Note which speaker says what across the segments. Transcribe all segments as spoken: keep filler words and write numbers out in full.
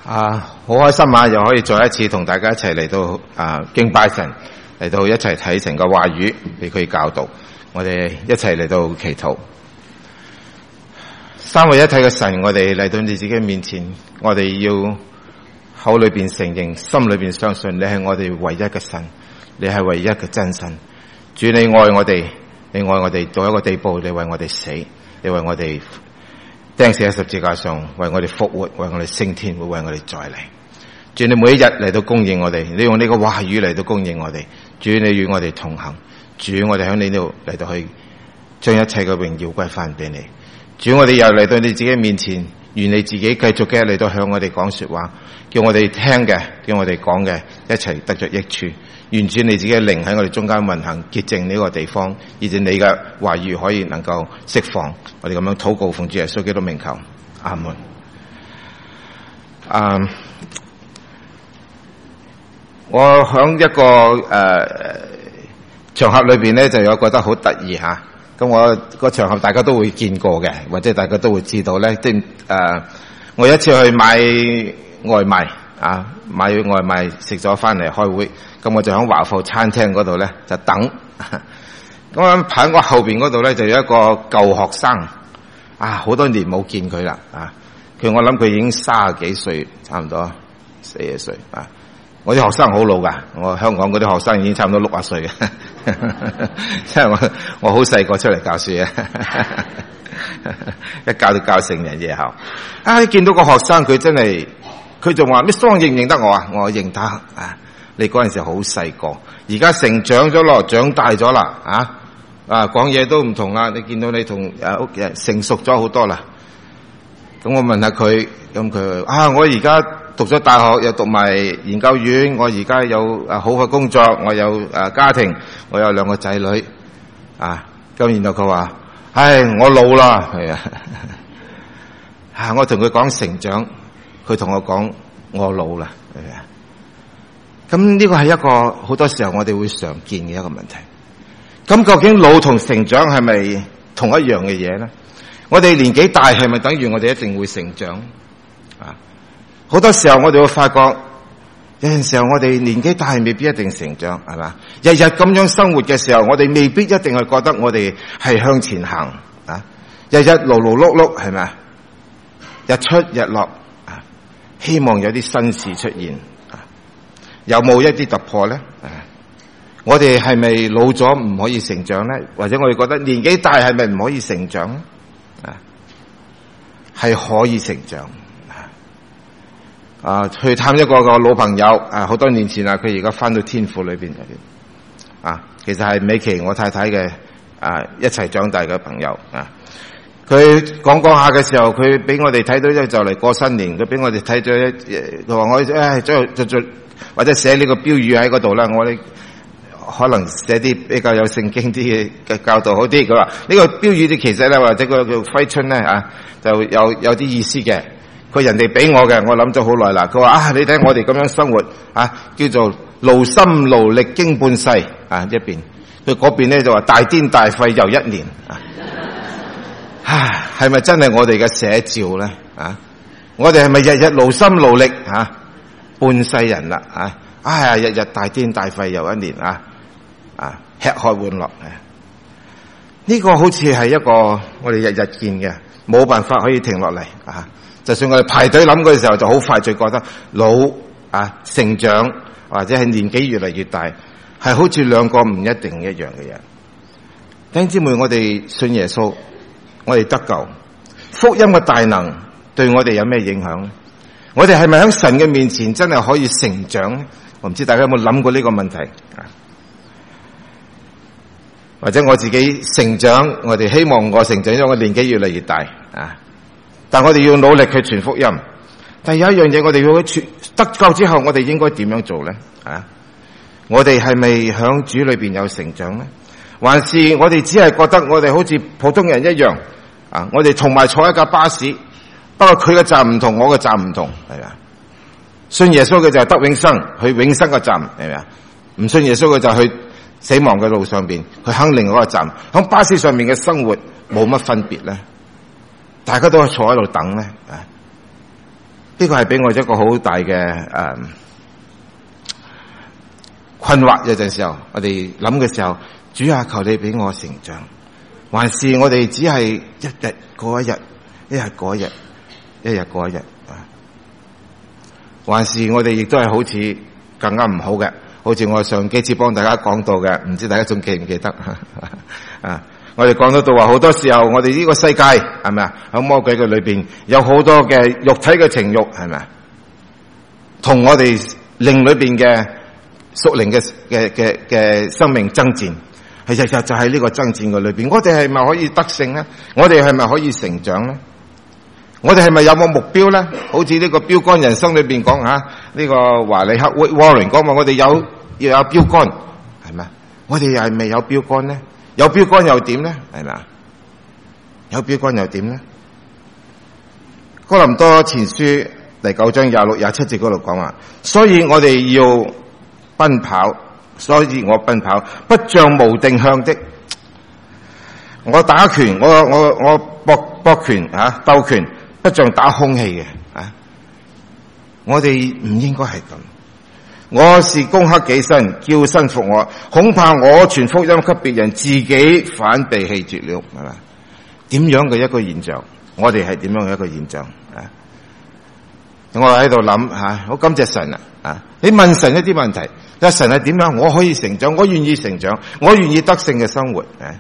Speaker 1: 啊，好開心啊！又可以再一次同大家一齊嚟到啊敬拜神，嚟到一齊睇神嘅話語，俾佢教導。我哋一齊嚟到祈禱。三位一體嘅神，我哋嚟到你自己面前，我哋要口裏邊承認，心裏邊相信你係我哋唯一嘅神，你係唯一嘅真神。主，你愛我哋，你愛我哋到一個地步，你為我哋死，你為我哋釘死喺十字架上，為我哋復活，為我哋升天，會為我哋再嚟。主，你每一日嚟到供應我哋，你用你個話語嚟到供應我哋。主，你與我哋同行。主，我哋喺你度嚟到去將一切嘅榮耀歸翻俾你。主，我哋又嚟到你自己面前，願你自己繼續嘅嚟到向我哋講說話，叫我哋聽嘅，叫我哋講嘅一齊得着益處。願主你自己嘅靈喺我哋中間運行，潔淨呢個地方，以至你嘅話語可以能夠釋放。我哋咁樣禱告，奉主耶穌基督名求，阿門。啊，我響一個誒、呃、場合裏邊咧，就有覺得好得意吓。咁我個場合大家都會見過嘅，或者大家都會知道咧。即係誒，我有一次去買外賣啊，買外賣食咗翻嚟開會。咁我就喺華富餐廳嗰度咧就等，咁喺排喺我後邊嗰度咧就有一個舊學生，啊好多年冇見佢啦，啊佢我諗佢已經三十幾歲，差唔多四十歲啊。我啲學生好老噶，我香港嗰啲學生已經差唔多六十歲嘅，因為我我好細個出嚟教書啊，一教就教成人夜校。啊，見到個學生佢真係，佢就話：咩雙認唔認得我啊？我認得啊。你嗰陣時好細個，而家成長咗咯，長大咗啦，啊啊講嘢都唔同啦。你見到你同誒屋企人成熟咗好多啦。咁我問下佢，咁佢啊，我而家讀咗大學，又讀埋研究院，我而家有誒好嘅工作，我有誒家庭，我有兩個仔女，啊咁然後佢話：唉，我老啦，係啊，啊我同佢講成長，佢同我講我老啦，係啊。咁呢個係一個好多時候我哋會常見嘅一個問題。咁究竟老同成長係咪同一樣嘅嘢咧？我哋年紀大係咪等於我哋一定會成長？啊，好多時候我哋會發覺，有陣時候我哋年紀大未必一定成長，係嘛？日日咁樣生活嘅時候，我哋未必一定係覺得我哋係向前行啊！日日勞勞碌碌係咪？日出日落啊，希望有啲新事出現。有冇一啲突破咧？我哋係咪老咗唔可以成長咧？或者我哋覺得年紀大係咪唔可以成長咧？啊，係可以成長。啊，去探一個個老朋友啊，好多年前啊，佢而家翻到天父裏邊啊，其實係美琪我太太嘅啊一齊長大嘅朋友啊。佢講講下嘅時候，佢俾我哋睇到咧就嚟過新年，佢俾我哋睇咗一，佢話我誒再再再。或者寫呢個標語喺嗰度啦，我哋可能寫啲比較有聖經啲嘅教導好啲。佢話呢個標語啲其實咧，或者個叫揮春咧啊，就有有啲意思嘅。佢人哋俾我嘅，我諗咗好耐啦。佢話啊，你睇我哋咁樣生活啊，叫做勞心勞力經半世啊一邊。佢嗰邊咧就話大癲大廢又一年啊。唉，係咪真係我哋嘅寫照咧啊？我哋係咪日日勞心勞力啊？半世人啦，啊，哎呀，日日大癲大廢又一年啊，啊，吃喝玩樂啊，呢個好似係一個我哋日日見嘅，冇辦法可以停落嚟啊！就算我哋排隊諗嗰時候，就好快就覺得老啊，成長或者係年紀越嚟越大，係好似兩個唔一定一樣嘅人。弟兄姊妹，我哋信耶穌，我哋得救，福音嘅大能對我哋有咩影響咧？我哋係咪喺神嘅面前真係可以成長咧？我唔知大家有冇諗過呢個問題啊？或者我自己成長，我哋希望我成長，因為我年紀越嚟越大啊！但我哋要努力去傳福音。但係有一樣嘢，我哋要去得救之後，我哋應該點樣做咧？啊！我哋係咪響主裏邊有成長咧？還是我哋只係覺得我哋好似普通人一樣啊？我哋同埋坐一架巴士。不過佢嘅站唔同，我嘅站唔同，係啊。信耶穌嘅就係得永生，去永生嘅站，係咪啊？唔信耶穌嘅就去死亡嘅路上邊，去肯另外一個站。響巴士上面嘅生活冇乜分別咧，大家都係坐喺度等咧。 呢個係俾我一個好大嘅誒、呃、困惑。有陣時候我哋諗嘅時候，主啊，求你俾我成長，還是我哋只係一日過一日，一日過一日，一日過一日啊？還是我哋亦都係好似更加唔好嘅？好似我上幾次幫大家講到嘅，唔知大家仲記唔記得啊？我哋講到到話，好多時候我哋呢個世界係咪啊？喺魔鬼嘅裏邊有好多嘅肉體嘅情欲，係咪啊？同我哋靈裏邊嘅屬靈嘅嘅嘅嘅生命爭戰，係日日就喺呢個爭戰嘅裏邊。我哋係咪可以得勝咧？我哋係咪可以成長咧？我哋係咪有冇目標咧？好似呢個標杆人生裏邊講吓，呢個華里克 Warren 講話，我哋有要有標杆，係咪？我哋又係咪有標杆咧？有標杆又點咧？係咪？有標杆又點咧？哥林多前書第九章廿六廿七節嗰度講話，所以我哋要奔跑，所以我奔跑，不像無定向的。我打拳，我我我搏搏拳啊，鬥拳，不像打空氣嘅啊！我哋唔應該係咁。我是攻克己身，叫身服我，恐怕我傳福音給別人，自己反被棄絕了，係嘛？點樣嘅一個現象？我哋係點樣嘅一個現象啊？我喺度諗吓，我感謝神啊！啊，你問神一啲問題，阿神係點樣？我可以成長，我願意成長，我願意得勝嘅生活啊！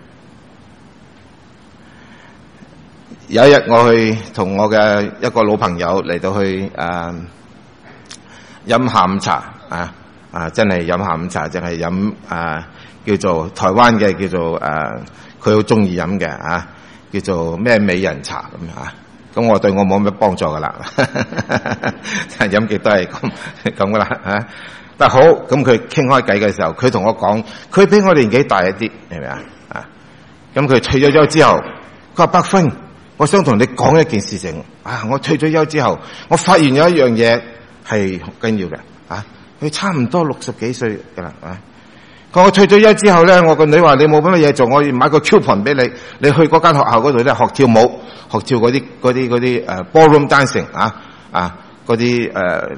Speaker 1: 有一日我去同我嘅一個老朋友嚟到去誒飲下午茶啊啊，真係飲下午茶，淨係飲啊叫做台灣嘅叫做誒佢好中意飲嘅啊，叫做咩美人茶咁啊，咁我對我冇咩幫助噶啦，飲極都係咁咁噶啦啊！但係好，咁佢傾開偈嘅時候，佢同我講，佢比我年紀大一啲，係咪啊？啊，咁佢退咗休之後，佢話伯芬，我想同你講一件事情啊！我退咗休之後，我發現有一樣嘢係好緊要嘅啊！佢差唔多六十幾歲噶啦啊！我退咗休之後咧，我個女話你冇乜嘢做，我要買個 coupon 俾你，你去嗰間學校嗰度咧學跳舞，學跳嗰啲嗰啲嗰啲誒 ballroom dancing 啊啊嗰啲誒誒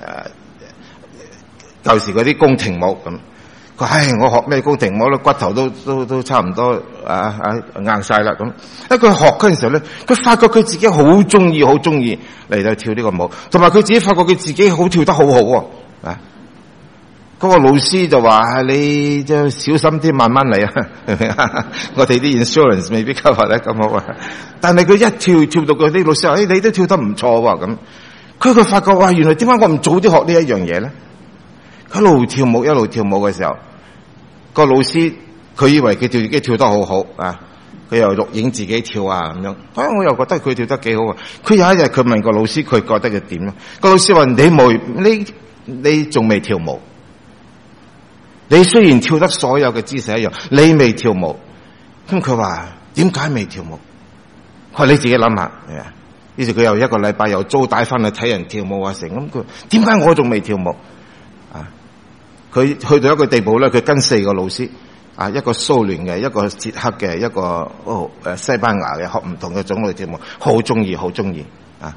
Speaker 1: 舊時嗰啲宮廷舞咁。佢唉，我學咩宮廷舞咧，骨頭都都都差唔多啊啊硬晒啦咁。一佢學嗰陣時候咧，佢發覺佢自己好中意，好中意嚟到跳呢個舞，同埋佢自己發覺佢自己好跳得好好喎啊！嗰個老師就話：你就小心啲，慢慢嚟啊！我哋啲 insurance 未必 cover 得咁好啊。但係佢一跳跳到嗰啲老師話：誒、哎，你都跳得唔錯喎咁。佢佢發覺哇，原來點解我唔早啲學呢一樣嘢咧？佢一路跳舞一路跳舞嘅時候，個老師佢以為佢跳自己跳得好好啊，佢又錄影自己跳啊咁樣。哎，我又覺得佢跳得幾好啊。佢有一日佢問個老師，佢覺得佢點咧？個老師話：你冇你你仲未跳舞。你雖然跳得所有嘅姿勢一樣，你未跳舞。咁佢話點解未跳舞？佢話你自己諗下，係啊。於是佢又一個禮拜又租帶翻去睇人跳舞啊成。咁佢點解我仲未跳舞？啊，佢去到一個地步咧，佢跟四個老師啊，一個蘇聯嘅，一個捷克嘅，一個哦誒西班牙嘅，學唔同嘅種類跳舞，好中意，好中意啊。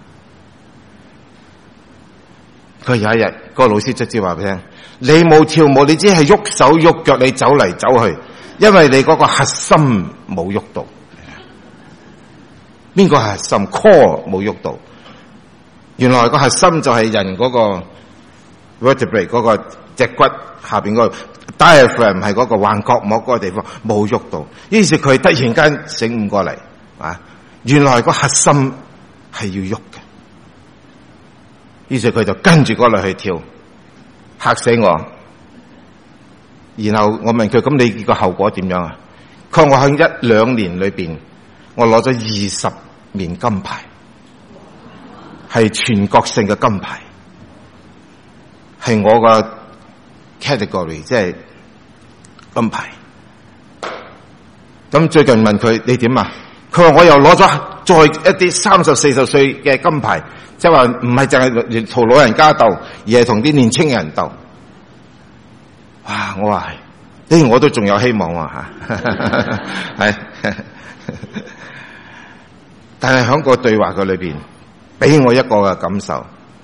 Speaker 1: 佢有一日，個老師直接話俾佢聽：你冇跳舞，你只係喐手喐腳，你走嚟走去，因為你嗰個核心冇喐到。邊個核心 core 冇喐到？原來個核心就係人嗰個 vertebrae 嗰個脊骨下邊嗰個 diaphragm 係嗰個橫膈膜嗰個地方冇喐到。於是佢突然間醒悟過嚟啊！原來個核心係要喐嘅。於是佢就跟住過嚟去跳，嚇死我。然後我問佢：咁你個後果點樣啊？佢話：我喺一兩年裏邊，我攞咗二十面金牌，係全國性嘅金牌，係我個 category， 即係金牌。咁最近問佢：你點啊？佢話：我又攞咗再一啲三十四十歲嘅金牌。即係話唔係淨係同老人家鬥，而係同啲年青人鬥。哇！我話係，誒，我都仲有希望啊吓，係。但係喺個對話嘅裏邊，俾我一個嘅感受，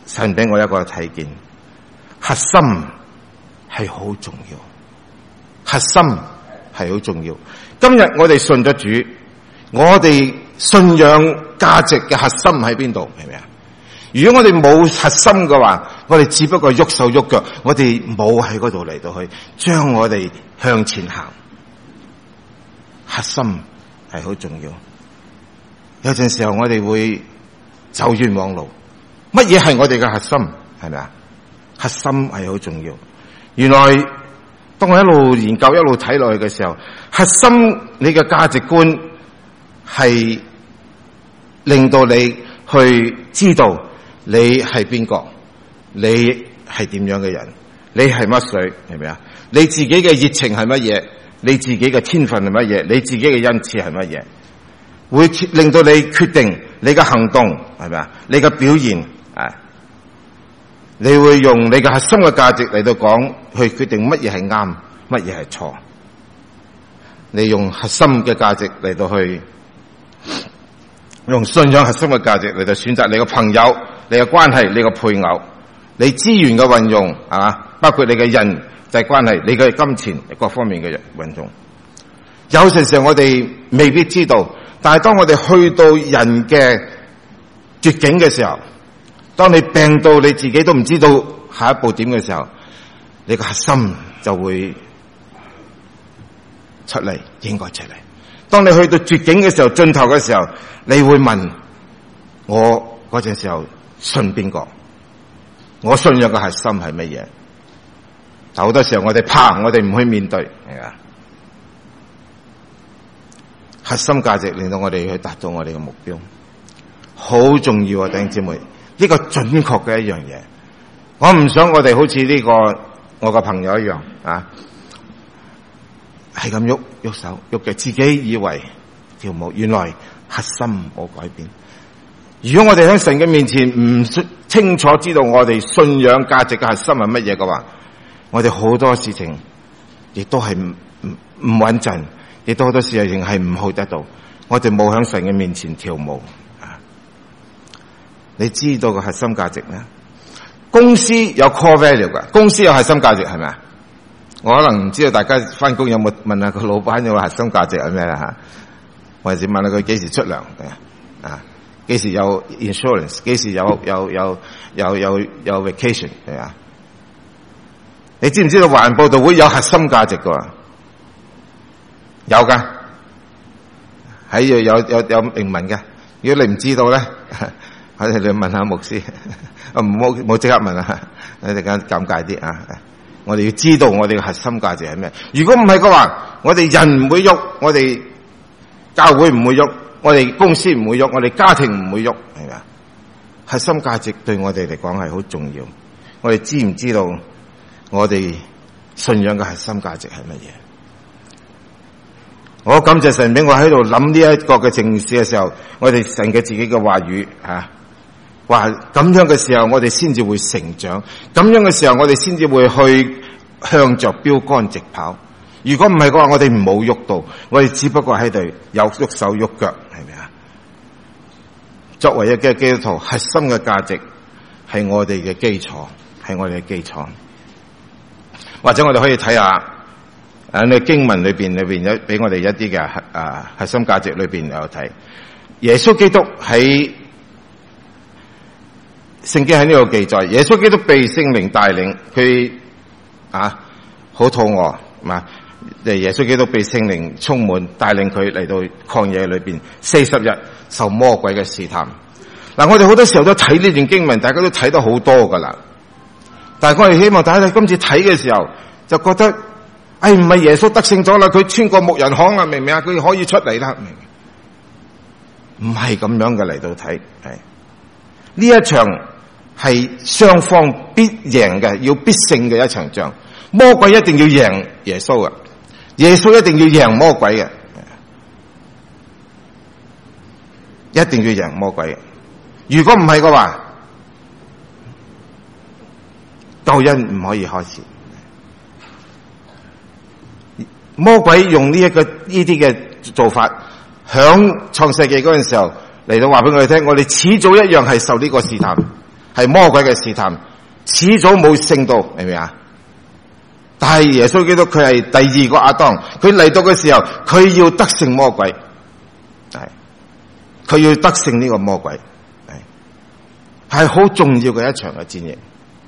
Speaker 1: 神俾我一個睇見，核心係好重要，核心係好重要。今日我哋信咗主，我哋信仰價值嘅核心喺邊度？係咪啊？如果我哋冇核心嘅話，我哋只不過喐手喐腳，我哋冇喺嗰度嚟到去將我哋向前行。核心係好重要。有陣時候我哋會走冤枉路。乜嘢係我哋嘅核心？係咪啊？核心係好重要。原來當我一路研究一路睇落去嘅時候，核心你嘅價值觀係令到你去知道你係邊個，你係點樣嘅人，你係乜水，係咪啊？你自己嘅熱情係乜嘢？你自己嘅天分係乜嘢？你自己嘅恩賜係乜嘢？會令到你決定你嘅行動，係咪啊？你嘅表現啊，你會用你嘅核心嘅價值嚟到講，去決定乜嘢係啱，乜嘢係錯。你用核心嘅價值嚟到去，用信仰核心嘅價值嚟到選擇你嘅朋友、你嘅關係、你嘅配偶、你資源嘅運用，係嘛？包括你嘅人際關係、你嘅金錢各方面嘅運用。有陣時我哋未必知道，但係當我哋去到人嘅絕境嘅時候，當你病到你自己都唔知道下一步點嘅時候，你個核心就會出嚟，應該出嚟。當你去到絕境嘅時候，盡頭嘅時候，你會問我嗰陣時候信邊個？我信仰嘅核心係乜嘢？但好多時候我哋怕，我哋唔去面對，係啊。核心價值令到我哋去達到我哋嘅目標，好重要啊！弟兄姊妹，呢個準確嘅一樣嘢。我唔想我哋好似呢個我個朋友一樣啊，係咁喐喐手喐嘅，自己以為跳舞，原來核心冇改變。如果我哋喺神嘅面前唔清楚知道我哋信仰價值嘅核心係乜嘢嘅話，我哋好多事情亦都係唔唔唔穩陣。亦都好多事情係唔好得到，我哋冇喺神嘅面前跳舞啊！你知道個核心價值咩？公司有 core value 噶，公司有核心價值係咪啊？我可能唔知道大家翻工有冇問下個老闆有個核心價值係咩啦吓？或者問下佢幾時出糧啊？幾時有 insurance？ 幾時有有有有有有 vacation 係啊？你知唔知道華人報道會有核心價值噶？有噶，喺有有有有明文嘅。如果你唔知道咧，我哋你問下牧師，唔好唔好即刻問啊！你哋間尷尬啲啊！我哋要知道我哋嘅核心價值係咩？如果唔係嘅話，我哋人唔會喐，我哋教會唔會喐，我哋公司唔會喐，我哋家庭唔會喐，係咪啊？核心價值對我哋嚟講係好重要。我哋知唔知道我哋信仰嘅核心價值係乜嘢？我感謝神俾我喺度諗呢一個嘅正事嘅時候，我哋神嘅自己嘅話語吓，話咁樣嘅時候，我哋先至會成長；咁樣嘅時候，我哋先至會去向着標杆直跑。如果唔係嘅話，我哋唔好喐到，我哋只不過喺度有喐手喐腳，係咪啊？作為一個基督徒，核心嘅價值係我哋嘅基礎，係我哋嘅基礎。或者我哋可以睇下。喺呢經文裏邊裏邊有俾我哋一啲嘅啊核心價值裏邊有睇，耶穌基督喺聖經喺呢度記載，耶穌基督被聖靈帶領，佢啊好肚餓，嘛，耶穌基督被聖靈充滿，帶領佢嚟到曠野裏邊四十日受魔鬼嘅試探。嗱、啊，我哋好多時候都睇呢段經文，大家都睇得好多噶啦，但係我哋希望大家今次睇嘅時候就覺得。哎，唔係耶穌得勝咗啦，佢穿過牧人巷啦，明唔明啊？佢可以出嚟啦，明唔明？唔係咁樣嘅嚟到睇，係呢一場係雙方必贏嘅，要必勝嘅一場仗。魔鬼一定要贏耶穌嘅，耶穌一定要贏魔鬼嘅，一定要贏魔鬼嘅。如果唔係嘅話，救恩唔可以開始。魔鬼用呢一個呢啲嘅做法，響創世紀嗰陣時候嚟到話俾我哋聽，我哋始早一樣係受呢個試探， 係魔鬼嘅試探，始早冇勝到，明唔明啊？但係耶穌基督佢係第二個亞當，佢嚟到嘅時候，佢要得勝魔鬼，係佢要得勝呢個魔鬼，係係好重要嘅一場嘅戰役。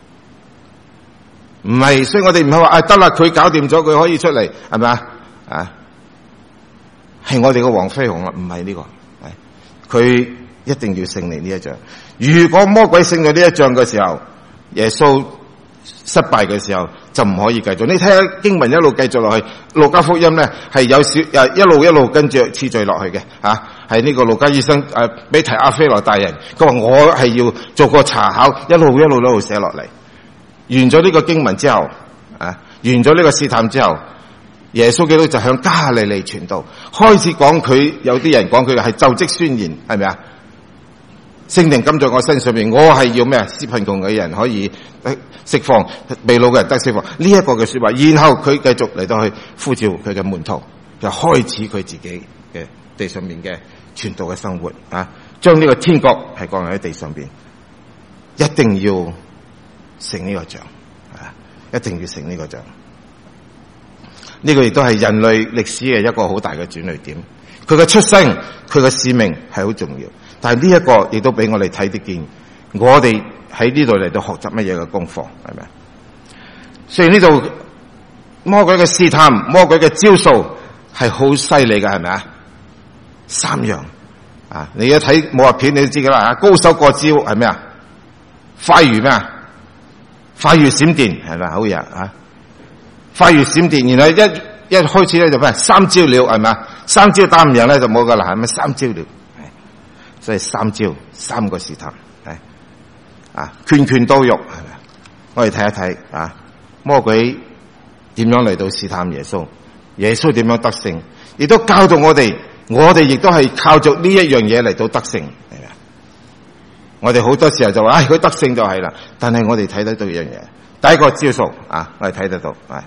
Speaker 1: 唔係，所以我哋唔係話啊得啦，佢搞掂咗，佢可以出嚟，係咪啊？啊，係我哋嘅黃飛鴻啦，唔係呢個，係佢一定要勝利呢一仗。如果魔鬼勝咗呢一仗嘅時候，耶穌失敗嘅時候就唔可以繼續。你睇下經文一路繼續落去，路加福音咧係有少誒一路一路跟住次序落去嘅，吓係呢個路加醫生誒俾提阿非羅大人，佢話我係要做個查考，一路一路一路寫落嚟。完咗呢個經文之後，啊，完咗呢個試探之後，耶穌基督就向加利利傳道，開始講佢有啲人講佢係就職宣言，係咪啊？聖靈甘在我身上面，我係要咩啊？使貧窮嘅人可以釋放，被擄嘅人得釋放，呢一個嘅說話。然後佢繼續嚟到去呼召佢嘅門徒，就開始佢自己嘅地上面嘅傳道嘅生活啊，將呢個天國係降喺地上邊，一定要勝呢個仗，啊，一定要勝呢個仗。呢個亦都係人類歷史嘅一個好大嘅轉捩點。佢嘅出生，佢嘅使命係好重要。但係呢一個亦都俾我哋睇得見，我哋喺呢度嚟到學習乜嘢嘅功課，係咪？所以呢度魔鬼嘅試探，魔鬼嘅招數係好犀利嘅，係咪啊？三樣啊！你一睇武俠片你都知噶啦，高手過招係咩啊？快如咩啊？快如閃電係咪？好嘢啊！快如閃電，然後一一開始咧就咩？三招了係咪啊？三招打唔贏咧就冇噶啦，係咪？三招了。所以三招，三個試探，係啊，拳拳到肉，係咪？我哋睇一睇啊，魔鬼點樣嚟到試探耶穌，耶穌點樣得勝，亦都教導我哋，我哋亦都係靠着呢一樣嘢嚟到得勝，係咪？我哋好多時候就話，唉，佢得勝就係啦，但係我哋睇得到一樣嘢，第一個招數啊，我哋睇得到，係，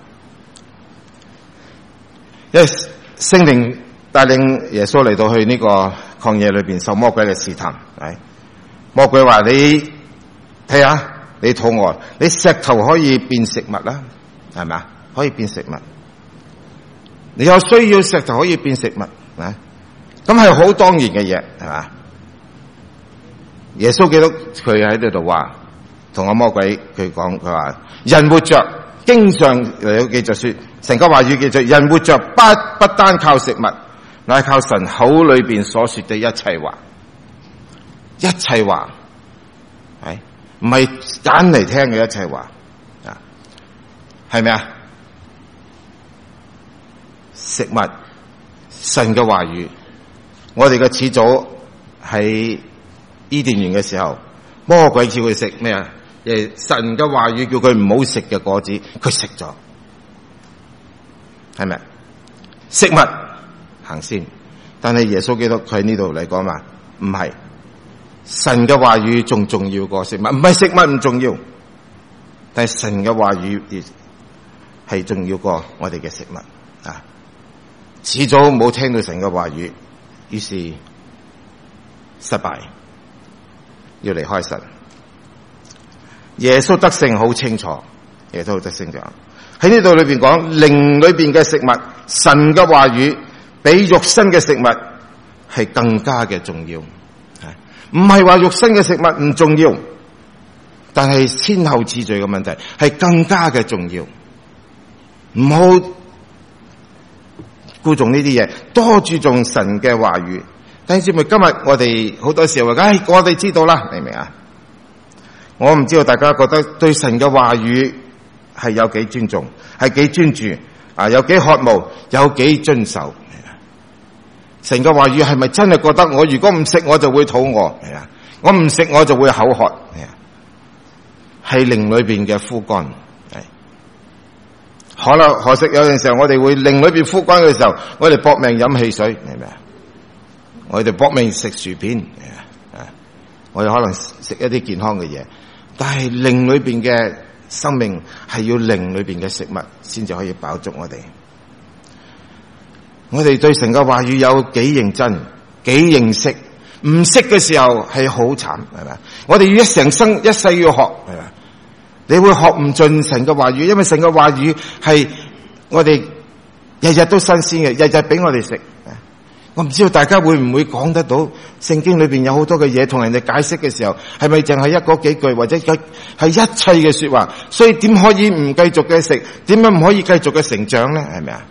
Speaker 1: 因為聖靈帶領耶穌嚟到去呢個曠野裏邊受魔鬼嘅試探，係魔鬼話你睇下，你肚餓，你石頭可以變食物啦，係咪啊？可以變食物，你有需要石頭可以變食物，啊，咁係好當然嘅嘢，係嘛？耶穌基督佢喺呢度話，同阿魔鬼佢講，佢話人活着，經常嚟到記著說，成個話語記著，人活着不不單靠食物，乃靠神口裏邊所說的一切話，一切話係唔係揀嚟聽嘅一切話啊？係咪啊？食物，神嘅話語，我哋嘅始祖喺伊甸園嘅時候，魔鬼叫佢食咩啊？誒，神嘅話語叫佢唔好食嘅果子，佢食咗，係咪？食物行先，但係耶穌基督佢喺呢度嚟講嘛，唔係，神嘅話語仲重要過食物，唔係食物唔重要，但係神嘅話語係重要過我哋嘅食物啊！始早冇聽到神嘅話語，於是失敗，要離開神。耶穌得勝好清楚，耶穌得勝咗喺呢度裏邊講，靈裏邊嘅食物，神嘅話語比肉身嘅食物係更加嘅重要，係唔係話肉身嘅食物唔重要，但係先後次序嘅問題係更加嘅重要，唔好顧重呢啲嘢，多注重神嘅話語。弟兄姊妹，今日我哋好多時候話，唉，我哋知道啦，明唔明啊？我唔知道大家覺得對神嘅話語係有幾尊重，係幾專注啊？有幾渴慕，有幾遵守？神嘅話語係咪真係覺得我如果唔食我就會肚餓？係啊，我唔食我就會口渴？係啊，係靈裏邊嘅枯乾。係，可能可惜有陣時候我哋會靈裏邊枯乾嘅時候，我哋搏命飲汽水，係咪啊？我哋搏命食薯片，係啊，我哋可能食一啲健康嘅嘢。但係靈裏邊嘅生命係要靈裏邊嘅食物先至可以飽足我哋。我哋對神嘅話語有幾認真、幾認識， 唔識嘅時候係好慘，係咪？我哋要一成生一世要學，係咪？你會學唔盡神嘅話語，因為神嘅話語係我哋日日都新鮮嘅，日日俾我哋食。我唔知道大家會唔會講得到聖經裏邊有好多嘅嘢，同人哋解釋嘅時候，係咪淨係一嗰幾句，或者係一切嘅說話？所以點可以唔繼續嘅食？點解唔可以繼續嘅成長咧？係咪啊？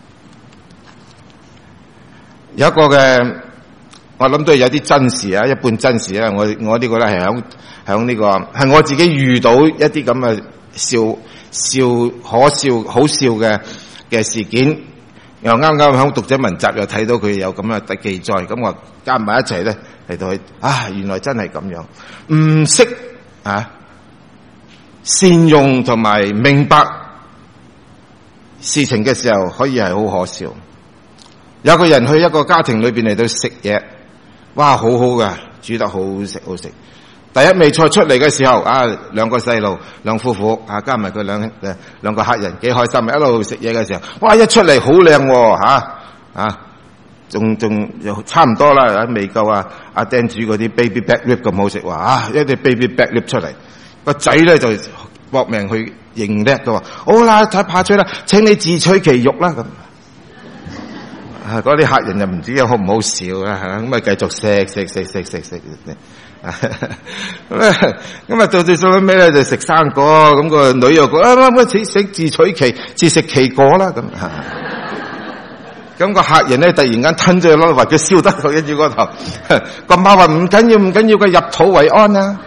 Speaker 1: 有一個嘅，我諗都係有啲真事啊，一半真事啊。我我呢個咧係響響呢個係我自己遇到一啲咁嘅笑笑可笑好笑嘅嘅事件。又啱啱喺讀者文集又睇到佢有咁樣嘅記載，咁我加埋一齊咧嚟到去啊，原來真係咁樣，唔識啊善用同埋明白事情嘅時候，可以係好可笑。有個人去一個家庭裏邊嚟到食嘢，哇，好好噶，煮得好好食好食。第一味菜出嚟嘅時候，啊，兩個細路，兩夫婦啊，加埋佢兩誒兩個客人，幾開心。一路食嘢嘅時候，哇，一出嚟好靚吓啊，仲仲又差唔多啦，未夠啊！阿釘煮嗰啲 baby back rib 咁好食，話啊，一隻 baby back rib 出嚟，個仔咧就搏命去認叻，佢話好啦，太怕吹啦，請你自取其辱啦咁。啊，嗰啲客人就唔知有好唔好笑啦吓，咁啊繼續食食食食食食。咁啊，咁啊到最最尾咧就食生果，咁個女又講啊，乜乜食自取其自食其果啦咁。咁個客人咧突然間吞咗落，話佢燒得佢跟住個頭，個媽話唔緊要唔緊要，佢入肚為安啦。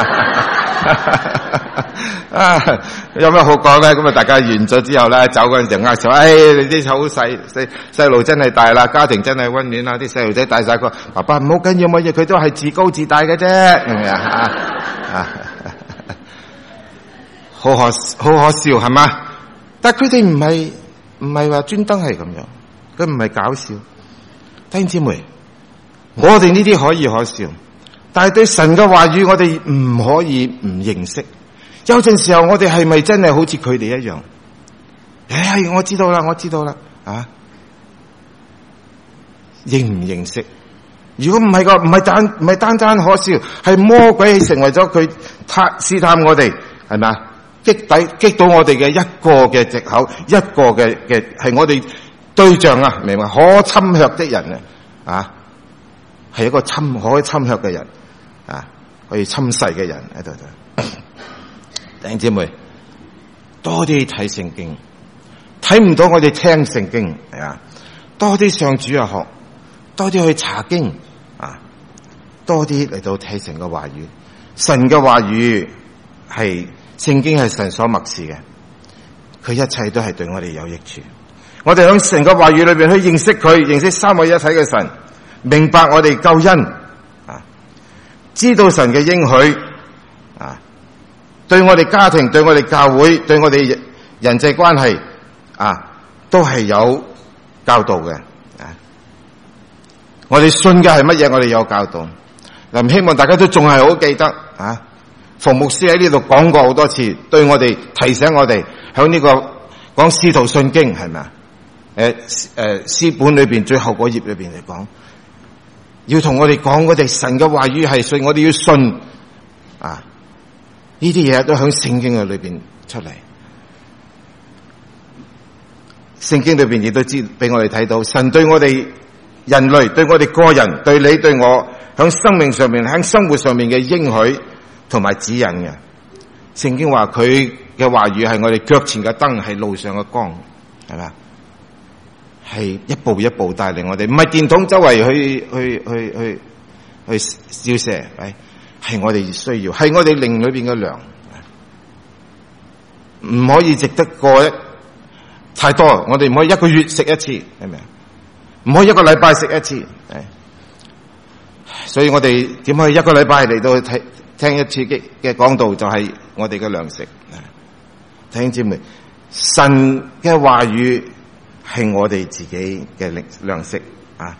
Speaker 1: 啊，有咩好講咧？咁啊，大家完咗之後咧，走嗰陣時握手，哎，你啲好細細細路真係大啦，家庭真係溫暖啦，啲細路仔大晒個，爸爸唔好緊要乜嘢，佢都係自高自大嘅啫，係咪啊？啊，好可好可笑係嘛？但係佢哋唔係唔係話專登係咁樣，佢唔係搞笑。弟兄姊妹，我哋呢啲可以可笑，但係對神嘅話語，我哋唔可以唔認識。有陣時候我哋係咪真係好似佢哋一樣？唉，我知道啦，我知道啦，啊，認唔認識？如果唔係個，唔係單唔係單單可笑，係魔鬼成為咗佢探試探我哋，係咪啊？擊底擊到我哋嘅一個嘅藉口，一個嘅嘅係我哋對象啊，明白？可侵略的人啊，係一個侵可以侵略嘅人啊，可以侵蝕嘅人喺度。弟兄姊妹，多啲睇聖經，睇唔到我哋聽聖經，係啊，多啲上主日學，多啲去查經啊，多啲嚟到睇神嘅話語。神嘅話語係聖經係神所默示嘅，佢一切都係對我哋有益處。我哋喺神嘅話語裏邊去認識佢，認識三位一體嘅神，明白我哋救恩啊，知道神嘅應許啊。對我哋家庭，對我哋教會，對我哋人際關係啊，都係有教導嘅啊。我哋信嘅係乜嘢？我哋有教導。嗱，唔希望大家都仲係好記得啊。馮牧師喺呢度講過好多次，對我哋提醒我哋響呢個講使徒信經係咪啊？誒誒，詩本裏邊最後嗰頁裏邊嚟講，要同我哋講我哋神嘅話語係信，我哋要信啊。呢啲嘢都喺聖經嘅裏邊出嚟，聖經裏邊亦都知俾我哋睇到，神對我哋人類、對我哋個人、對你對我，喺生命上面、喺生活上面嘅應許同埋指引嘅。聖經話佢嘅話語係我哋腳前嘅燈，係路上嘅光，係咪？係一步一步帶領我哋，唔係電筒周圍去去去去去照射，係。係我哋需要，係我哋靈裏邊嘅糧，唔可以值得過一太多。我哋唔可以一個月食一次，係咪啊？唔可以一個禮拜食一次，係。所以我哋點可以一個禮拜嚟到睇聽一次嘅嘅講道，就係我哋嘅糧食。弟兄姊妹，神嘅話語係我哋自己嘅糧糧食啊！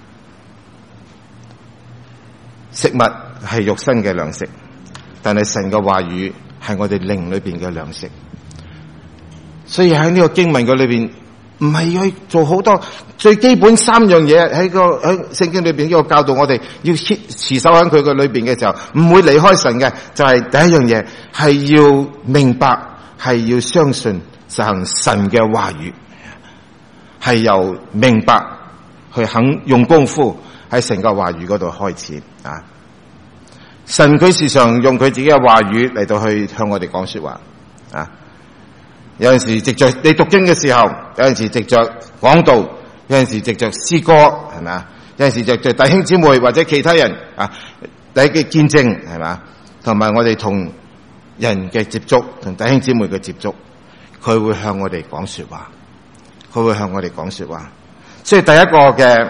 Speaker 1: 食物係肉身嘅糧食，但係神嘅話語係我哋靈裏邊嘅糧食。所以喺呢個經文嘅裏邊， 唔係去做好多最基本三樣嘢喺個喺聖經裏邊呢個教導我哋要持持守喺佢嘅裏邊嘅時候，唔會離開神嘅，就係、是、第一樣嘢係要明白，係要相信實行神嘅話語，係由明白去肯用功夫喺神嘅話語嗰度開始啊！神佢時常用佢自己嘅話語嚟到去向我哋講說話啊！有陣時藉着你讀經嘅時候，有陣時藉着講道，有陣時藉着詩歌，係咪啊？有陣時藉着弟兄姊妹或者其他人啊，第一嘅見證，係咪？同埋我哋同人嘅接觸，同弟兄姊妹嘅接觸，佢會向我哋講說話，佢會向我哋講說話。所以第一個嘅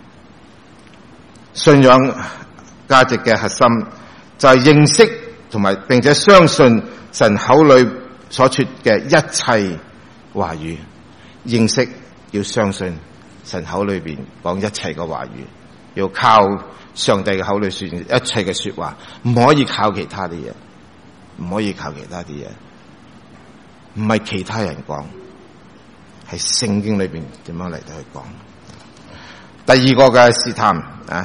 Speaker 1: 信仰價值嘅核心就係認識同埋並且相信神口裏所說嘅一切話語，認識要相信神口裏邊講一切嘅話語，要靠上帝嘅口裏說一切嘅說話，唔可以靠其他啲嘢，唔可以靠其他啲嘢，唔係其他人講，係聖經裏邊點樣嚟到去講。第二個嘅試探啊，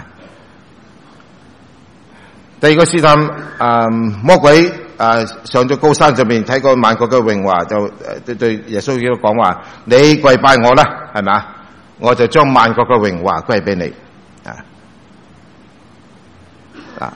Speaker 1: 第二個試探，啊魔鬼。啊！上咗高山上面睇過萬國嘅榮華，就誒對耶穌基督講話：你跪拜我啦，係咪？我就將萬國嘅榮華歸俾你。啊啊！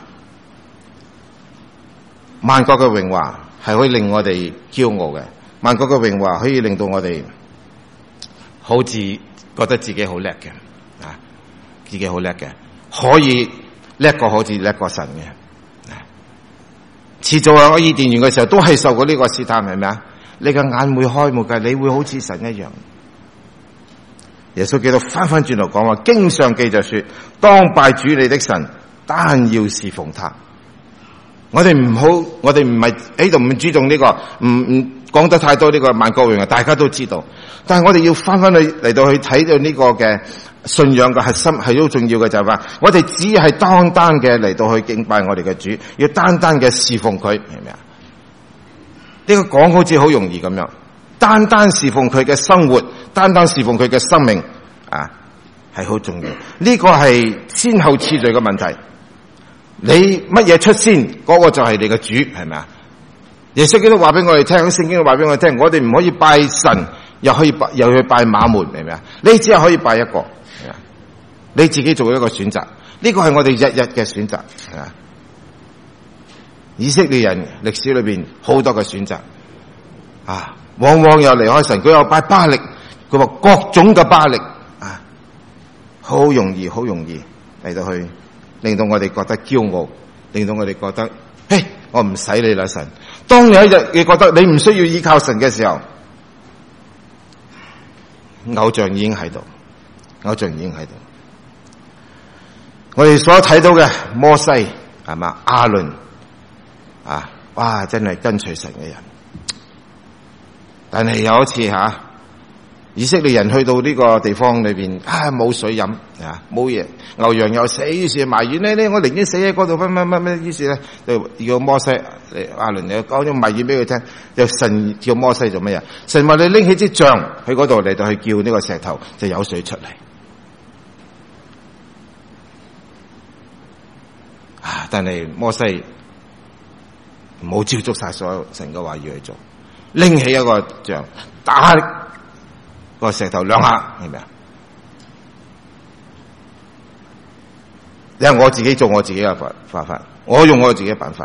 Speaker 1: 萬國嘅榮華係可以令我哋驕傲嘅，萬國嘅榮華可以令到我哋好似覺得自己好叻嘅，啊，自己好叻嘅，可以叻過好似叻過神嘅。遲早喺伊甸園嘅時候，都係受過呢個試探，係咪啊？你嘅眼會開冇計，你會好似神一樣。耶穌基督翻翻轉頭講話，經上記着說：當拜主你的神，單要侍奉他。我哋唔好，我哋唔係喺度唔注重呢、這個，唔唔講得太多呢個萬國榮華，大家都知道。但係我哋要翻翻去嚟到去睇到呢個嘅信仰嘅核心係好重要嘅，就係話我哋只係單單嘅嚟到去敬拜我哋嘅主，要單單嘅侍奉佢，係咪啊？呢個講好似好容易咁樣，單單侍奉佢嘅生活，單單侍奉佢嘅生命啊，係好重要。呢個係先後次序嘅問題。你乜嘢出先，嗰個就係你嘅主，係咪啊？耶穌基督話俾我哋聽，聖經話俾我哋聽，我哋唔可以拜神，又可以拜，又去拜馬門，明唔明啊？你只係可以拜一個，你自己做一個選擇，呢個係我哋日日嘅選擇，係嘛？以色列人歷史裏邊好多嘅選擇啊，往往又離開神，佢又拜巴力，佢話各種嘅巴力啊，好容易，好容易嚟到去令到我哋覺得驕傲，令到我哋覺得，嘿，我唔使你啦神。當有一日你覺得你唔需要依靠神嘅時候，偶像已經喺度，偶像已經喺度。我哋所睇到嘅摩西係嘛，亞倫啊，哇，真係跟隨神嘅人。但係有一次吓、啊，以色列人去到呢個地方裏邊，啊，冇水飲啊，冇嘢，牛羊又死，於是埋怨咧咧，我寧願死喺嗰度，乜乜乜乜，於是咧就叫摩西、亞倫又講咗埋怨俾佢聽，就神叫摩西做乜嘢？神話你拎起支杖喺嗰度嚟到去叫呢個石頭就有水出嚟。啊！但係摩西冇照足晒所有神嘅話要去做，拎起一個杖打個石頭兩下，係咪啊？因為我自己做我自己嘅法法法，我用我自己嘅辦法。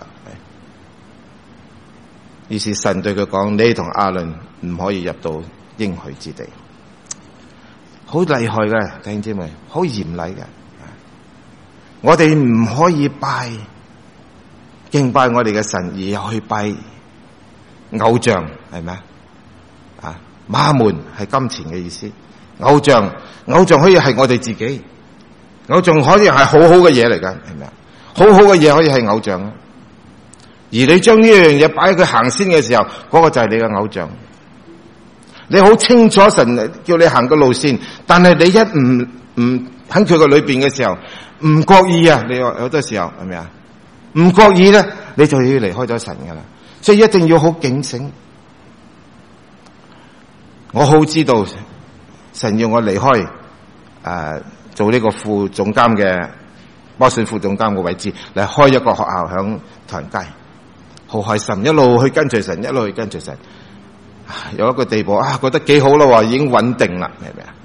Speaker 1: 於是神對佢講：你同亞倫唔可以入到應許之地。好厲害嘅，弟兄姊妹，好嚴厲嘅。我哋唔可以拜敬拜我哋嘅神，而又去拜偶像，係咪啊？馬門係金錢嘅意思，偶像偶像可以係我哋自己，偶像可以係好好嘅嘢嚟噶，係咪啊？好好嘅嘢可以係偶像，而你將呢樣嘢擺喺佢行先嘅時候，嗰個就係你嘅偶像。你好清楚神叫你行個路線，但係你一唔唔喺佢個裏邊嘅時候，唔覺意啊！你話好多時候係咪啊？唔覺意咧，你就要離開咗神噶啦。所以一定要好警醒。我好知道， 神要我離開誒、呃、做呢個副總監嘅波士頓副總監嘅位置，嚟開一個學校響唐人街，好開心，一路去跟隨神，一路去跟隨神，有一個地步啊，覺得幾好咯，已經穩定啦，明唔明啊？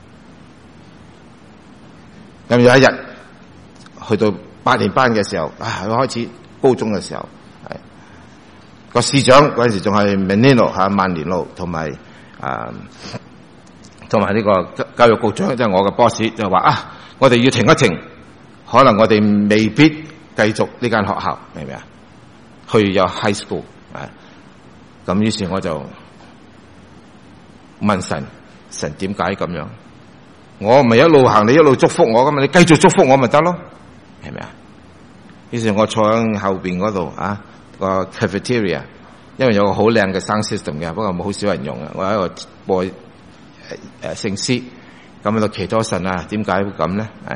Speaker 1: 咁有一日去到八年班嘅時候，啊，開始高中嘅時候，係個市長嗰陣時仲係 Menino 吓萬年路，同埋啊，同埋呢個教育局長即係、就是、我嘅 boss 就話啊，我哋要停一停，可能我哋未必繼續呢間學校，明唔明啊？去有 high school 啊，咁於是我就問神，神點解咁樣？我唔係一路行，你一路祝福我噶嘛？你繼續祝福我咪得咯，係咪啊？於是我坐喺後邊嗰度啊，個 cafeteria， 因為有個好靚嘅 sound system 嘅，不過冇好少人用嘅。我喺度播誒誒聖詩，咁喺度祈禱神啊，點解會咁咧？誒，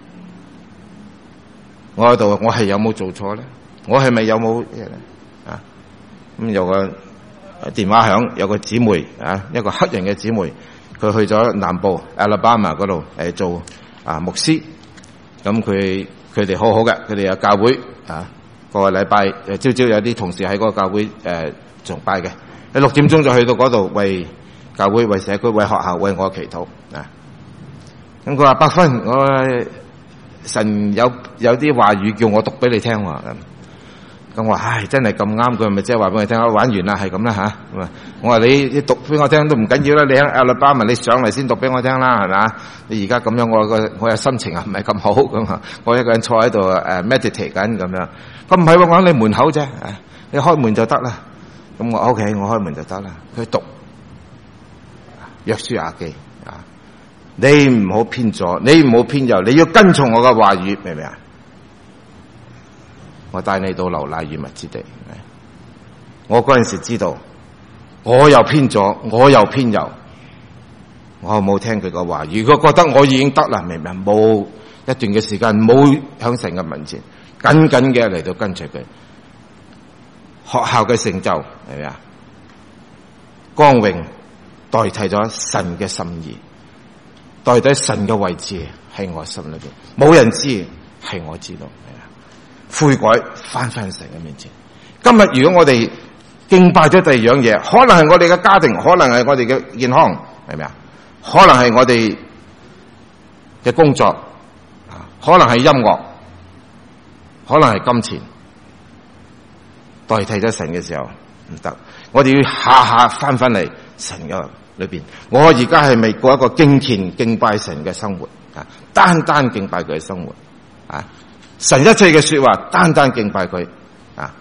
Speaker 1: 我喺度，我係有冇做錯咧？我係咪有冇嘢咧？啊，咁有個電話響，有個姊妹啊，一個黑人嘅姊妹。佢去咗南部 Alabama 嗰度誒做啊牧師，咁佢佢哋好好嘅，佢哋有教會啊，個個禮拜誒朝朝有啲同事喺嗰個教會誒崇拜嘅，喺六點鐘就去到嗰度為教會、為社區、為學校、為我祈禱啊。咁佢話伯芬，我神有有啲話語叫我讀俾你聽喎。咁咁我話唉，真係咁啱，佢咪即係話俾我聽，玩完啦，係咁啦吓。咁啊，我話你你讀俾我聽都唔緊要啦，你喺阿拉巴文你上嚟先讀俾我聽啦，係咪啊？你而家咁樣，我個我嘅心情啊唔係咁好咁啊，我一個人坐喺度誒 meditate 緊咁樣。咁唔係喎，我喺你門口啫，你開門就得啦。咁我 OK， 我開門就得啦。佢讀約書亞記啊，你唔好偏左，你唔好偏右，你要跟從我嘅話語，明唔明啊？我帶你到流奶與蜜之地。我嗰陣時知道，我又偏左，我又偏右，我冇聽佢個話。如果覺得我已經得啦，明唔明？冇一段嘅時間冇響神嘅面前緊緊嘅嚟到跟隨佢。學校嘅成就係咪啊？光榮代替咗神嘅心意，代替神嘅位置喺我心裏邊，冇人知，係我知道。悔改翻返神嘅面前。今日如果我哋敬拜咗第二樣嘢，可能係我哋嘅家庭，可能係我哋嘅健康，係咪啊？可能係我哋嘅工作，可能係音樂，可能係金錢，代替咗神嘅時候唔得。我哋要下下翻返嚟神嘅裏邊。我而家係咪過一個敬虔敬拜神嘅生活啊？單單敬拜佢嘅生活啊！神一切嘅說話，單單敬拜佢啊！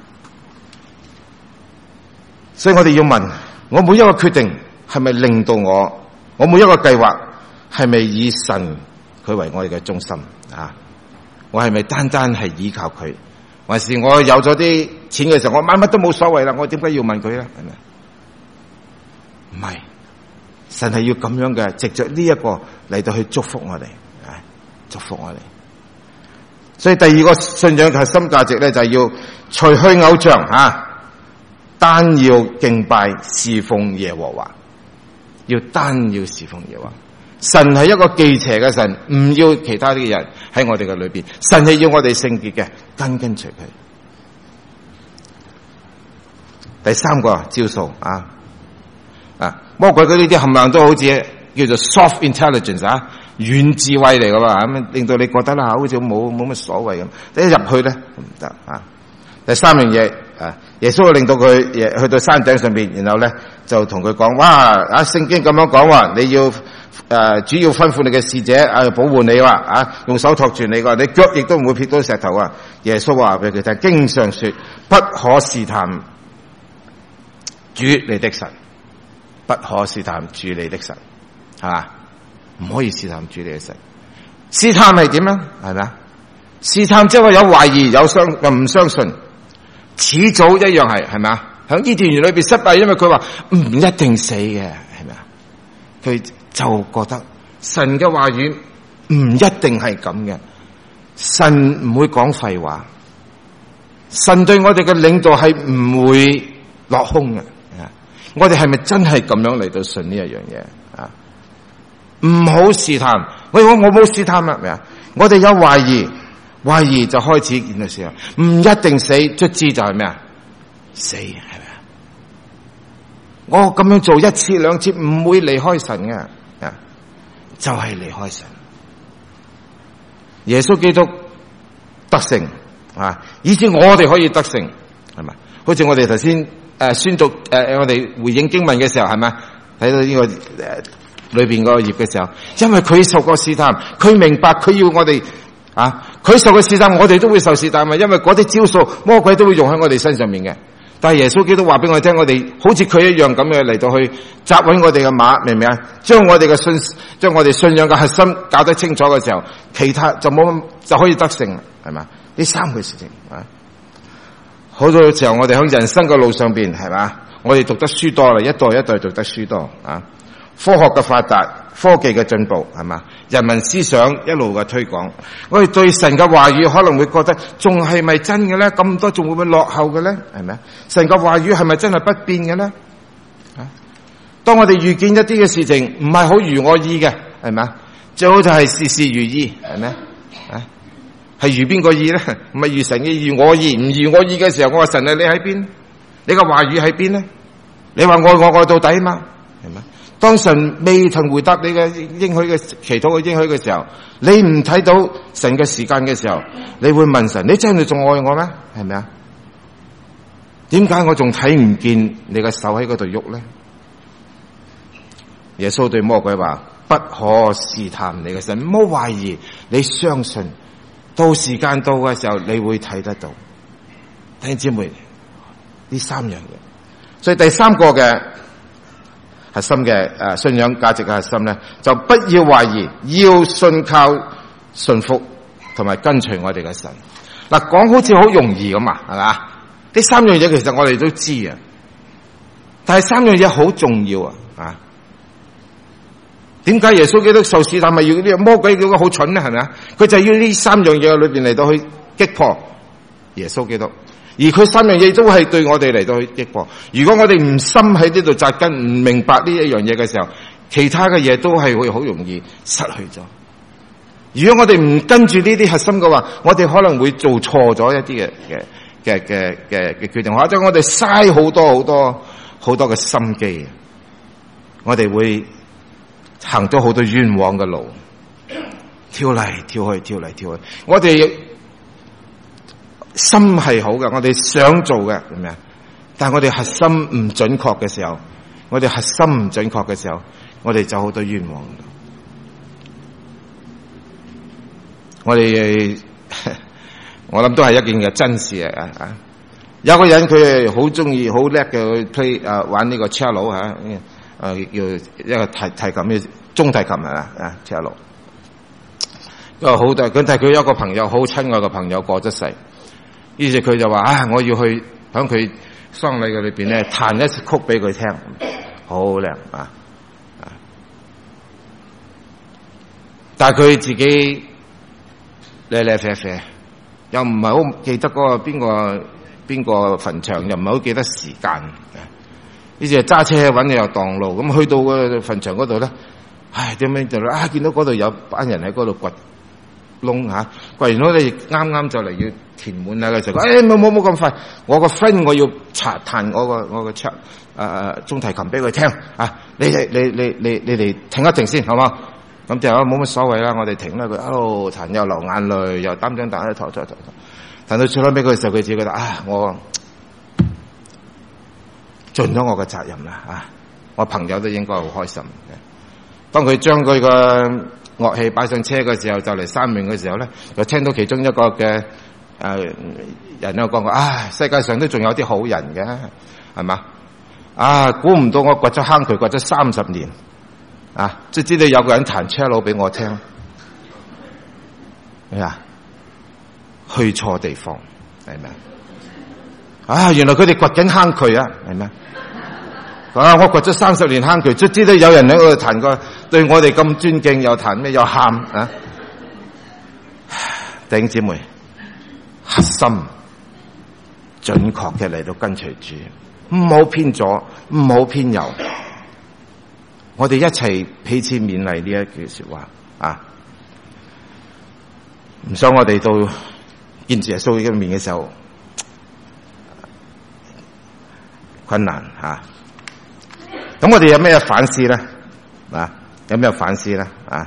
Speaker 1: 所以我哋要問：我每一個決定係咪令到我？我每一個計劃係咪以神佢為我哋嘅中心啊？我係咪單單係依靠佢？還是我有咗啲錢嘅時候，我買乜都冇所謂啦？我點解要問佢咧？係咪？唔係，神係要咁樣嘅，藉着呢一個嚟到去祝福我哋，啊，祝福我哋。所以第二個信仰核心價值咧，就係要除去偶像啊，單要敬拜侍奉耶和華，要單要侍奉耶和華。神係一個忌邪嘅神，唔要其他啲人喺我哋嘅裏邊。神係要我哋聖潔嘅，跟跟隨佢。第三個招數啊啊，魔鬼嗰呢啲冚唪唥都好似叫做 soft intelligence 啊。軟智慧嚟噶嘛，咁令到你覺得啦，好似冇冇乜所謂咁。一入去咧唔得啊！第三樣嘢啊，耶穌令到佢去到山頂上邊，然後咧就同佢講：哇！啊，聖經咁樣講話，你要誒、啊、主要吩咐你嘅使者啊，保護你話啊，用手托住你個，你腳亦都唔會撇到石頭啊！耶穌話俾佢聽，經上說不可試探主你的神，不可試探主你的神，係嘛？唔可以試探主你嘅神。試探係點啊？係咪啊？試探即係話有懷疑、有相又唔相信，始早一樣係，係咪啊？響伊甸園裏邊失敗，因為佢話唔一定死嘅，係咪啊？佢就覺得神嘅話語唔一定係咁嘅，神唔會講廢話，神對我哋嘅領導係唔會落空嘅。我哋係咪真係咁樣嚟到信呢一樣嘢啊？ 唔好試探。喂，我我冇試探啦，咩啊？我哋有懷疑，懷疑就開始見到時候，唔一定死，卒之就係咩啊？死，係咪啊？我咁樣做一次兩次唔會離開神嘅，啊，就係離開神。耶穌基督得勝啊，以至我哋可以得勝，係咪？好似我哋頭先誒宣讀誒、呃、我哋回應經文嘅時候，係咪睇到呢、這個誒、呃、裏邊個頁嘅時候，因為佢受過試探，佢明白佢要我哋啊，佢受過試探，我哋都會受試探嘛，因為嗰啲招數魔鬼都會用喺我哋身上面嘅。但係耶穌基督話俾我哋聽，我哋好似佢一樣咁樣嚟到去扎穩我哋嘅馬，明唔明啊？將我哋嘅信，將我哋信仰嘅核心搞得清楚嘅時候，其他就冇就可以得勝，係嘛？呢三個事情啊，好多時候我哋喺人生嘅路上邊，係嘛？我哋讀得書多啦，一代一代讀得書多啊。科學嘅發達，科技嘅進步，係嘛？人民思想一路嘅推廣，我哋對神嘅話語可能會覺得仲係咪真嘅咧？咁多仲會唔會落後嘅咧？係咪啊？神嘅話語係咪真係不變嘅咧？啊！當我哋遇見一啲嘅事情唔係好如我意嘅，係咪啊？最好就係事事如意，係咪啊？係如邊個意咧？唔係如神嘅意，如我意，唔如我意嘅時候，我話神啊，你喺邊？你嘅話語喺邊咧？你話愛我愛到底嘛？係咪？當神未曾回答你嘅應許嘅祈禱嘅應許嘅時候，你唔睇到神嘅時間嘅時候，你會問神：你真係仲愛我咩？係咪啊？點解我仲睇唔見你嘅手喺嗰度喐咧？耶穌對魔鬼話：不可試探你嘅神，唔好懷疑，你相信，到時間到嘅時候，你會睇得到。弟兄姊妹，呢三樣嘢，所以第三個嘅核心嘅誒信仰價值嘅核心咧，就不要懷疑，要信靠、信服同埋跟隨我哋嘅神。嗱，講好似好容易咁啊，係嘛？呢三樣嘢其實我哋都知啊，但係三樣嘢好重要啊！啊，點解耶穌基督受試探咪要呢個魔鬼叫佢好蠢咧？係咪啊？佢就要呢三樣嘢裏邊嚟到去擊破耶穌基督。而佢三樣嘢都係對我哋嚟到去擊破。如果我哋唔深喺呢度扎根，唔明白呢一樣嘢嘅時候，其他嘅嘢都係會好容易失去咗。如果我哋唔跟住呢啲核心嘅話，我哋可能會做錯咗一啲嘅嘅嘅嘅嘅嘅決定，或者我哋嘥好多好多好多嘅心機，我哋會行咗好多冤枉嘅路，跳嚟跳去，跳嚟跳去，我哋。心係好嘅，我哋想做嘅咁樣，但係我哋核心唔準確嘅時候，我哋核心唔準確嘅時候，我哋就好多冤枉。我哋我諗都係一件嘅真事啊！啊，有個人佢係好中意、好叻嘅去 play 啊，玩呢個 cello 吓，誒叫一個提提琴嘅中提琴啊啊 cello。因為好大，咁但係佢有一個朋友好親愛嘅朋友過咗世。於是佢就話：啊，我要去響佢喪禮嘅裏邊咧，彈一曲俾佢聽，好靚啊！啊！但係佢自己咧咧啡啡，又唔係好記得嗰個邊個邊個墳場，又唔係好記得時間。於是揸車揾你又蕩路，咁去到個墳場嗰度咧，唉，點樣就啊見到嗰度有班人喺嗰度掘窿吓，掘完窿咧啱啱就嚟要填滿啦嘅時候，誒冇冇冇咁快，我個 friend 我要查彈我個我個卓誒中提琴俾佢聽啊！你你你你你你哋停一停先，好嘛？咁就冇乜所謂啦，我哋停啦。佢一路彈又流眼淚，又擔張彈喺頭頭頭頭，彈到最後尾嗰時候，佢自己覺得啊，我盡咗我嘅責任啦啊！我朋友都應該好開心嘅。當佢將佢個樂器擺上車嘅時候，就嚟閂門嘅時候咧，就聽到其中一個嘅誒、呃、人有講過：啊，世界上都仲有啲好人嘅，係嘛？啊，估唔到我掘咗坑渠掘咗三十年，啊，即係知道有個人彈車佬俾我聽，哎呀，去錯地方，係咪？啊，原來佢哋掘緊坑渠啊，係咪？啊！我掘咗三十年坑渠，卒之都有人喺嗰度彈過，對我哋咁尊敬，又彈咩又喊啊！弟兄姊妹，核心準確嘅嚟到跟隨主，唔好偏左，唔好偏右。 我哋一齊彼此勉勵呢一句說話啊！唔想我哋到見住耶穌嘅面嘅時候困難吓。咁、啊、我哋有咩反思咧？啊，有咩反思咧？啊，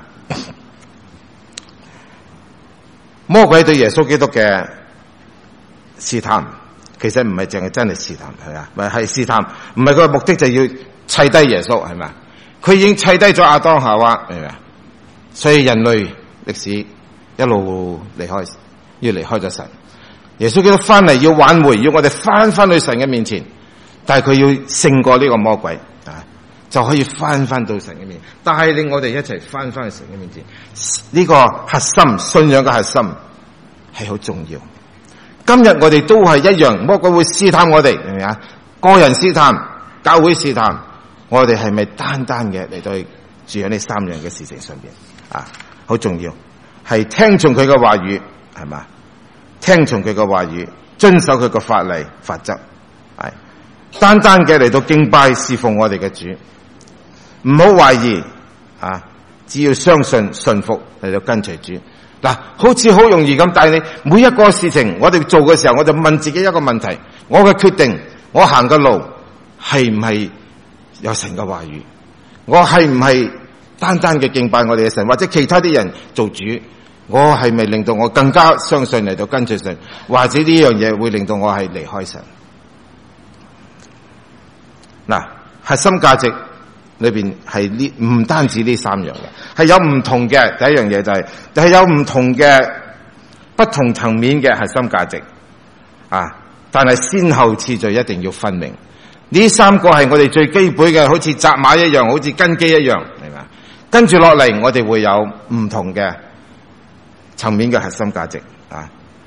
Speaker 1: 魔鬼對耶穌基督嘅試探，其實唔係淨係真係試探，係啊，咪係試探，唔係佢嘅目的就要砌低耶穌，係咪？佢已經砌低咗亞當夏娃，係咪啊？所以人類歷史一路離開，要離開咗神。耶穌基督翻嚟要挽回，要我哋翻翻去神嘅面前，但係佢要勝過呢個魔鬼啊，就可以翻翻到神嘅面前，帶領我哋一齊翻翻去神嘅面前。呢個核心信仰嘅核心係好重要。今日我哋都係一樣，魔鬼會試探我哋，係咪啊？個人試探，教會試探。我哋係咪單單嘅嚟到去住喺呢三樣嘅事情上邊啊？好重要，係聽從佢嘅話語，係嘛？聽從佢嘅話語，遵守佢嘅法例法則，係單單嘅嚟到敬拜侍奉我哋嘅主，唔好懷疑啊！只要相信順服嚟到跟隨主。嗱、啊，好似好容易咁，但係你每一個事情我哋做嘅時候，我就問自己一個問題：我嘅決定，我行嘅路係唔係有神嘅話語？我係唔係單單嘅敬拜我哋嘅神，或者其他啲人做主？我係咪令到我更加相信嚟到跟隨神，或者呢樣嘢會令到我係離開神？嗱、啊，核心價值裏邊係呢，唔單止呢三樣嘅，係有唔同嘅。第一樣嘢就係、是，係有唔同嘅不同層面嘅核心價值啊！但係先後次序一定要分明。呢三個係我哋最基本嘅，好似紮馬一樣，好似根基一樣，係嘛？跟住落嚟，我哋會有唔同嘅層面嘅核心價值啊！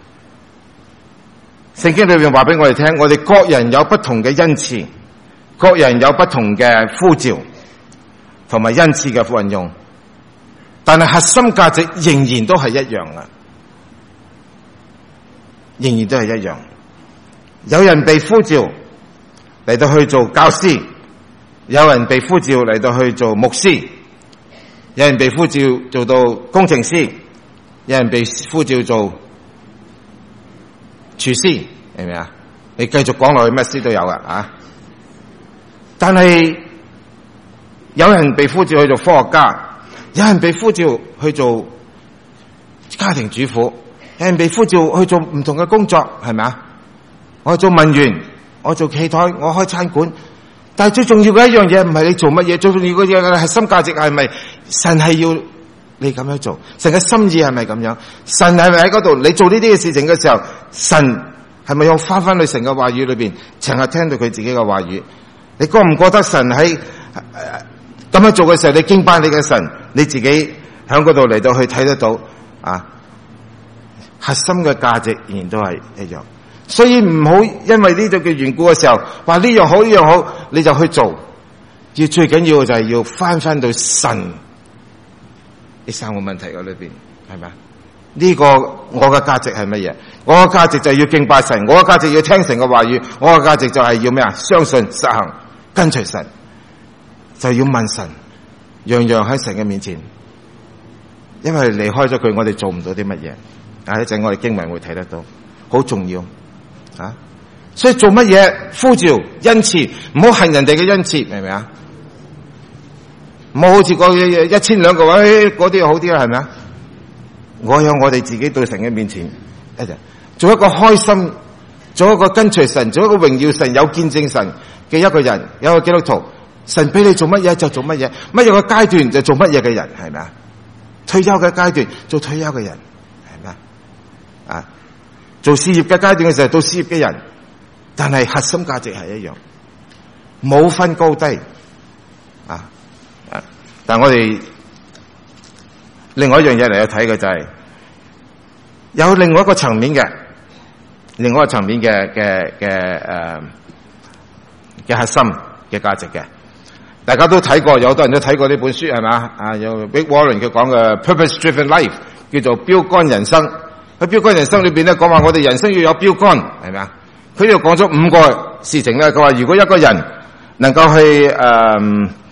Speaker 1: 聖經裏邊話俾我哋聽，我哋各人有不同嘅恩賜，各人有不同嘅呼召，同埋恩賜嘅運用，但係核心價值仍然都係一樣嘅，仍然都係一樣。有人被呼召嚟到去做教師，有人被呼召嚟到去做牧師，有人被呼召做到工程師，有人被呼召做廚師，係咪啊？你繼續講落去，乜師都有噶啊！但係有人被呼召去做科學家，有人被呼召去做家庭主婦，有人被呼召去做唔同嘅工作，係咪啊？我做文員，我做企台，我開餐館。但係最重要嘅一樣嘢唔係你做乜嘢，最重要嘅嘢係核心價值係咪神係要你咁樣做？神嘅心意係咪咁樣？神係咪喺嗰度？你做呢啲嘅事情嘅時候，神係咪要翻翻去神嘅話語裏邊，成日聽到佢自己嘅話語？你覺唔覺得神喺咁樣做嘅時候，你敬拜你嘅神，你自己喺嗰度嚟到去睇得到啊？核心嘅價值仍然都係一樣。所以唔好因為呢度嘅緣故嘅時候，話呢樣好呢樣好，你就去做。要最緊要就係要翻翻到神呢三個問題嘅裏邊，係咪？呢、這個我嘅價值係乜嘢？我嘅價值就係要敬拜神，我嘅價值要聽神嘅話語，我嘅價值就係要咩啊？相信實行跟隨神，就要問神，樣樣喺神嘅面前。因為離開咗佢，我哋做唔到啲乜嘢。啊，一陣我哋經文會睇得到，好重要。啊！所以做乜嘢呼召恩賜，唔好恨人哋嘅恩賜，明唔明啊？唔好好似個一千兩個位嗰啲好啲啦，係咪啊？我有我哋自己對神嘅面前，一陣做一個開心，做一個跟隨神，做一個榮耀神、有見證神嘅一個人，有一個基督徒。神俾你做乜嘢就做乜嘢，乜嘢嘅階段就做乜嘢嘅人，係咪啊？退休嘅階段做退休嘅人，係咪啊？啊！做事業嘅階段嘅時候，到事業嘅人，但係核心價值係一樣，冇分高低啊！啊！但係我哋另外一樣嘢嚟去睇嘅就係、是、有另外一個層面嘅，另外一個層面嘅嘅嘅誒嘅核心嘅價值嘅，大家都睇過，有好多人都睇過呢本書係嘛？啊，有 Rick Warren 佢講嘅 Purpose Driven Life， 叫做標杆人生。喺標杆人生裏邊咧，講話我哋人生要有標杆，係咪啊？佢又講咗五個事情咧。佢話如果一個人能夠去誒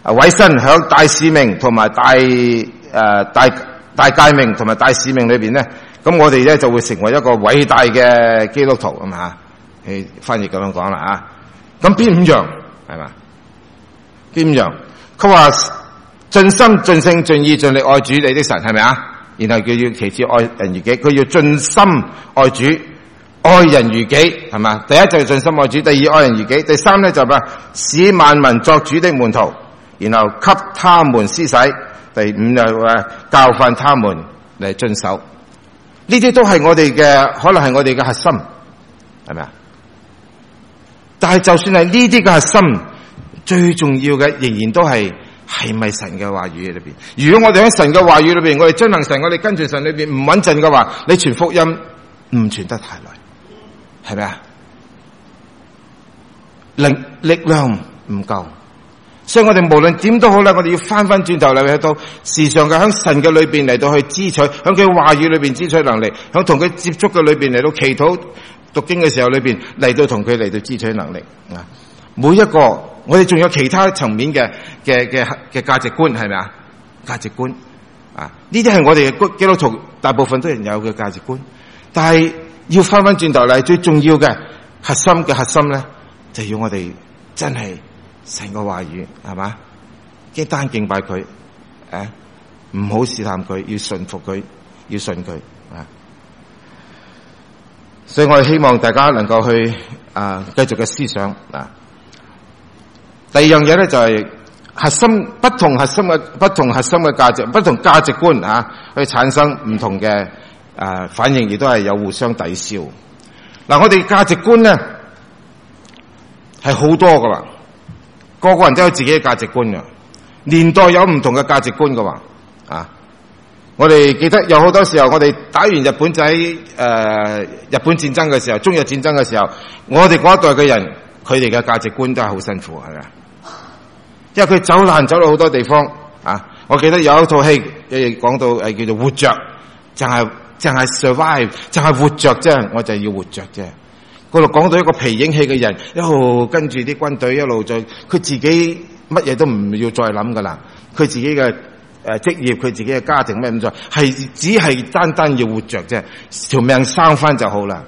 Speaker 1: 啊委身響大使命同埋大誒、呃、大大誡命同埋大使命裏邊咧，咁我哋咧就會成為一個偉大嘅基督徒咁啊！你翻譯咁樣講啦啊！咁邊五樣係嘛？邊五樣？佢話盡心盡性盡意盡力愛主你的神係咪啊？然後佢要其次愛人如己，佢要盡心愛主愛人如己係嘛？第一就係盡心愛主，第二愛人如己，第三咧就係使萬民作主的門徒，然後給他們施洗，第五就係教訓他們嚟遵守。呢啲都係我哋嘅，可能係我哋嘅核心，係咪啊？但係就算係呢啲嘅核心，最重要嘅仍然都係係咪神嘅話語裏邊？如果我哋喺神嘅話語裏邊，我哋遵行神，我哋跟住神裏邊唔穩陣嘅話，你傳福音唔傳得太耐，係咪啊？力力量唔夠，所以我哋無論點都好啦，我哋要翻翻轉頭嚟去到時常嘅喺神嘅裏邊嚟到去支取，喺佢話語裏邊支取能力，喺同佢接觸嘅裏邊嚟到祈禱讀經嘅時候裏邊嚟到同佢嚟到支取能力啊！每一個我哋仲有其他層面嘅嘅嘅嘅價值觀係咪啊？價值觀啊，呢啲係我哋嘅基督徒大部分都人有嘅價值觀，但係要翻翻轉頭嚟，最重要嘅核心嘅核心咧，就要我哋真係神嘅話語係嘛？即係單敬拜佢，誒唔好試探佢，要順服佢，要信佢啊！所以我哋希望大家能夠去啊繼續嘅思想啊。第二樣嘢咧就係、是、核心不同核心嘅不同核心嘅價值不同價值觀啊，去產生唔同嘅啊反應，亦都係有互相抵消。嗱、啊，我哋價值觀咧係好多噶啦，個個人都有自己嘅價值觀嘅，年代有唔同嘅價值觀嘅話啊。我哋記得有好多時候，我哋打完日本仔誒、呃、日本戰爭嘅時候，中日戰爭嘅時候，我哋嗰一代嘅人，佢哋嘅價值觀都係好辛苦，係咪啊？因為佢走難走到好多地方啊！我記得有一套戲，誒講到誒叫做活着，就係就係 survive，就係活着啫，我就要活着啫。嗰度講到一個皮影戲嘅人，一路跟住啲軍隊一路再，佢自己乜嘢都唔要再諗噶啦，佢自己嘅。誒，職業佢自己嘅家庭咩咁做，係只係單單要活着啫，條命生翻就好啦。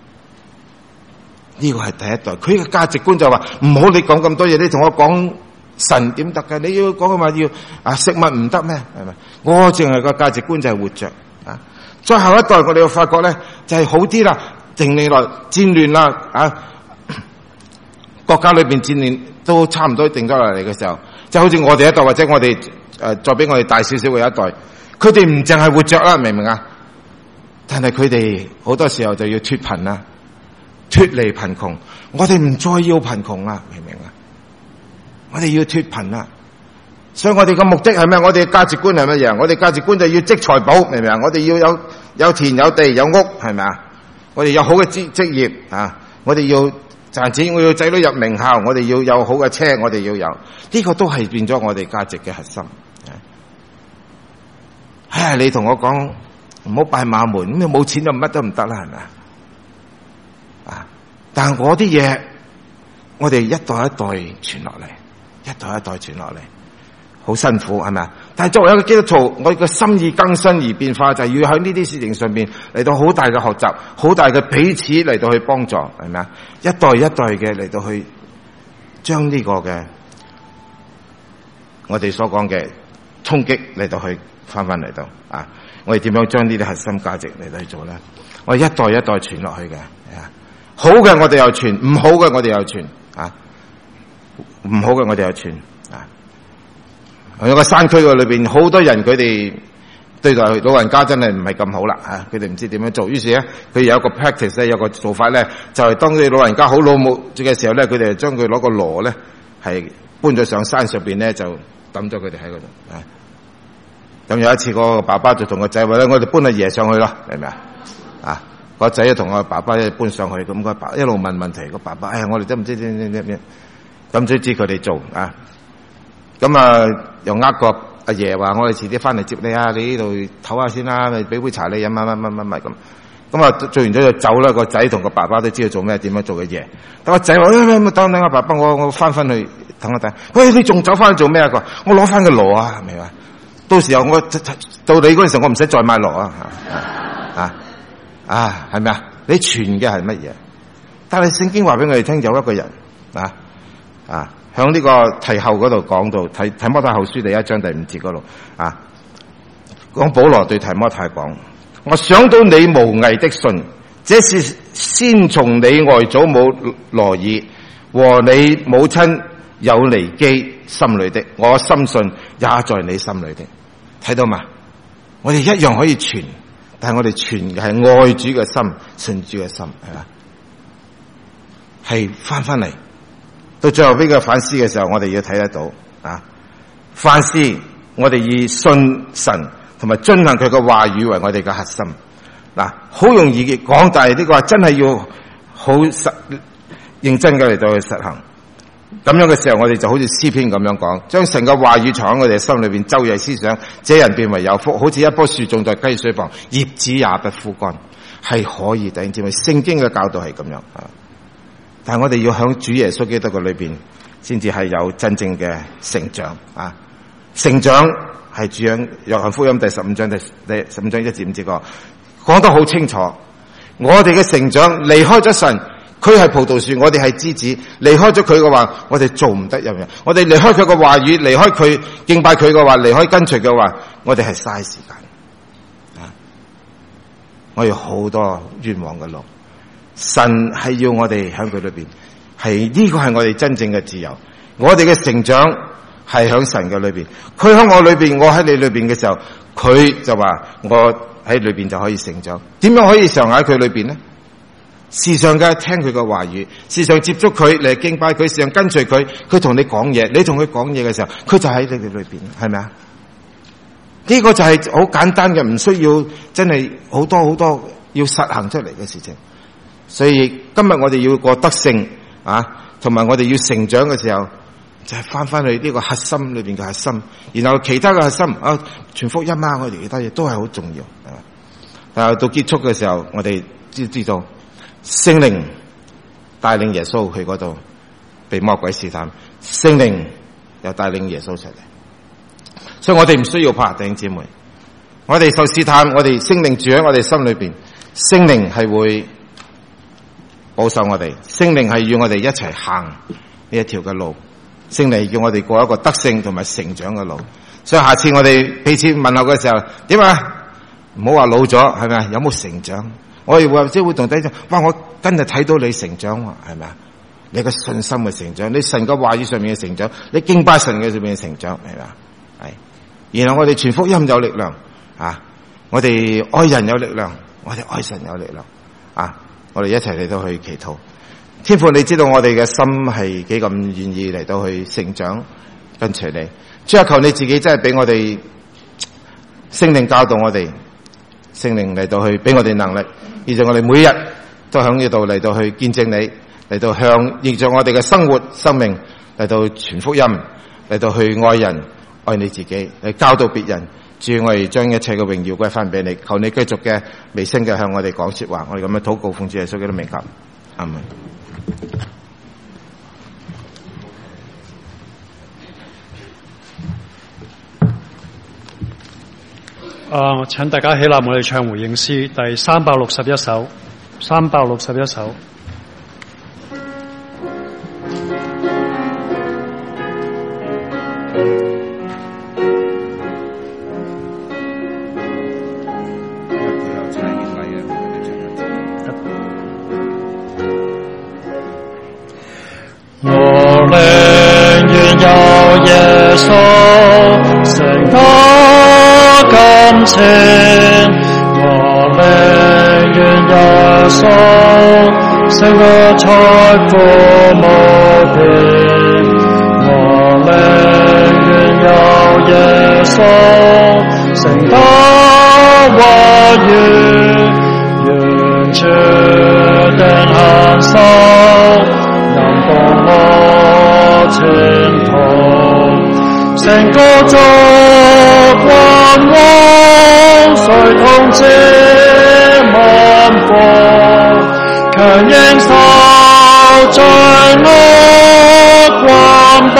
Speaker 1: 呢個係第一代，佢嘅價值觀就話唔好你講咁多嘢，你同我講神點得㗎？你要講嘅話要啊食物唔得咩？係咪？我淨係個價值觀就係活着啊。再後一代我哋又發覺咧就係、是、好啲啦，定嚟來戰亂啦啊，國家裏邊戰亂都差唔多定咗落嚟嘅時候，就好似我哋一代或者我哋。誒、呃，再俾我哋大少少嘅一代，佢哋唔淨係活着啦，明唔明啊？但係佢哋好多時候就要脫貧啦，脫離貧窮。我哋唔再要貧窮啦，明唔明啊？我哋要脫貧啦，所以我哋嘅目的係咩？我哋嘅價值觀係乜嘢？我哋價值觀就要積財寶，明唔明啊？我哋要有有田有地有屋，係咪啊？我哋有好嘅職職業啊！我哋要賺錢，我要仔女入名校，我哋要有好嘅車，我哋要有呢、這個都係變咗我哋價值嘅核心。唉，你同我講唔好拜馬門，咁你冇錢就乜都唔得啦，係咪啊？啊！但係我啲嘢，我哋一代一代傳落嚟，一代一代傳落嚟，好辛苦係咪啊？但係作為一個基督徒，我個心意更新而變化，就係要喺呢啲事情上邊嚟到好大嘅學習，好大嘅彼此嚟到去幫助，係咪啊？一代一代嘅嚟到去將呢個嘅我哋所講嘅衝擊嚟到去。翻翻嚟到啊！我哋點樣將呢啲核心價值嚟到去做咧？我哋一代一代傳落去嘅，啊，好嘅我哋又傳，唔好嘅我哋又傳，啊，唔好嘅我哋又傳，啊，有個山區嘅裏邊，好多人佢哋對待老人家真係唔係咁好啦，啊，佢哋唔知點樣做，於是咧佢有一個 practice 咧，有個做法咧，就係、是、當佢哋老人家好老冇嘅時候咧，佢哋將佢攞個籮咧係搬咗上山上邊咧，就抌咗佢哋喺嗰度，啊。咁有一次個爸爸就同個仔話咧，我哋搬阿爺上去咯，明唔明啊？啊，個仔就同我爸爸一搬上去，咁個爸一路問問題，個爸爸，哎呀，我哋都唔知點點點點，咁先知佢哋做啊。咁啊，又呃個阿爺話，我哋遲啲翻嚟接你啊，你呢度唞下先啦，咪俾杯茶你飲，乜乜乜乜乜咁。 咁啊做完咗就走啦。個仔同個爸爸都知道做咩，點樣做嘅嘢。但個仔話：誒、哎，等等啊，爸爸，我我翻翻去等一等。喂，你仲走翻去做咩啊？佢話：我攞翻個鑼啊，係咪啊？到時候我到你嗰陣時候，我唔使再買鑼啊！啊啊，係咪啊？你傳嘅係乜嘢？但係聖經話俾我哋聽，有一個人啊啊，響呢個提後嗰度講到，提提摩太後書第一章第五節嗰度啊，講保羅對提摩太講：我想到你無偽的信，這是先從你外祖母羅爾和你母親友尼基心裏的，我深信也在你心裏的。睇到嘛？我哋一樣可以傳，但係我哋傳嘅係愛主嘅心，信主嘅心，係嘛？係翻翻嚟，到最後呢個反思嘅時候，我哋要睇得到啊！反思，我哋以信神同埋遵行佢嘅話語為我哋嘅核心。嗱、啊，好容易講，但係呢個話真係要好實認真嘅嚟到去實行。咁樣嘅時候，我哋就好似詩篇咁樣講，將神嘅話語藏喺我哋心裏邊，晝夜思想，這人變為有福，好似一棵樹種在溪水旁，葉子也不枯乾，係可以的。因為聖經嘅教導係咁樣啊。但係我哋要響主耶穌基督嘅裏邊，先至係有真正嘅成長啊！成長係主喺約翰福音第十五章第第十五章一至五節個講得好清楚。我哋嘅成長離開咗神。佢係葡萄樹，我哋係枝子。離開咗佢嘅話，我哋做唔得任何。我哋離開佢嘅話語，離開佢敬拜佢嘅話，離開跟隨嘅話，我哋係嘥時間。啊！我有好多冤枉嘅路。神係要我哋喺佢裏邊，係呢個係我哋真正嘅自由。我哋嘅成長係喺神嘅裏邊。佢喺我裏邊，我喺你裏邊嘅時候，佢就話我喺裏邊就可以成長。點樣可以常喺佢裏邊呢？時常嘅聽佢嘅話語，時常接觸佢嚟敬拜佢，時常跟隨佢。佢同你講嘢，你同佢講嘢嘅時候，佢就喺你哋裏邊，係咪啊？呢個就係好簡單嘅，唔需要真係好多好多要實行出嚟嘅事情。所以今日我哋要過得勝啊，同埋我哋要成長嘅時候，就係翻翻去呢個核心裏邊嘅核心，然後其他嘅核心啊，傳福音啊，我哋其他嘢都係好重要。啊，但係到結束嘅時候，我哋知知道。聖靈帶領耶穌去嗰度被魔鬼試探，聖靈又帶領耶穌出嚟，所以我哋唔需要怕，弟兄姊妹。我哋受試探，我哋聖靈住喺我哋心裏邊，聖靈係會保守我哋，聖靈係與我哋一齊行呢一條嘅路，聖靈叫我哋過一個得勝同埋成長嘅路。所以下次我哋彼此問候嘅時候，點啊？唔好話老咗，係咪啊？有冇成長？我哋或者會同弟兄，哇！我真係睇到你成長喎，係咪啊？你個信心嘅成長，你神嘅話語上面嘅成長，你敬拜神嘅上面嘅成長，係咪啊？係。然後我哋傳福音有力量啊！我哋愛人有力量，我哋愛神有力量啊！我哋一齊嚟到去祈禱。天父，你知道我哋嘅心係幾咁願意嚟到去成長跟隨你。主啊，求你自己真係俾我哋聖靈教導我哋，聖靈嚟到去俾我哋能力。而且我哋每日都喺呢度嚟到去見證你，嚟到向現在我哋嘅生活生命嚟到傳福音，嚟到去愛人愛你自己，嚟教導別人。主，我哋將一切嘅榮耀歸翻俾你，求你繼續嘅微聲嘅向我哋講說話。我哋咁樣禱告奉主耶穌基督名求，阿門。
Speaker 2: 啊！我請大家起立，我哋唱回應詩第三百六十一首，三百六十一首。我寧願有耶穌成他感情，我寧願耶穌勝過財富無邊，我寧願有耶穌成他話語，完全的享受，能幫我前途，成個作關王，誰統治萬火，強忍受罪惡ความ暴。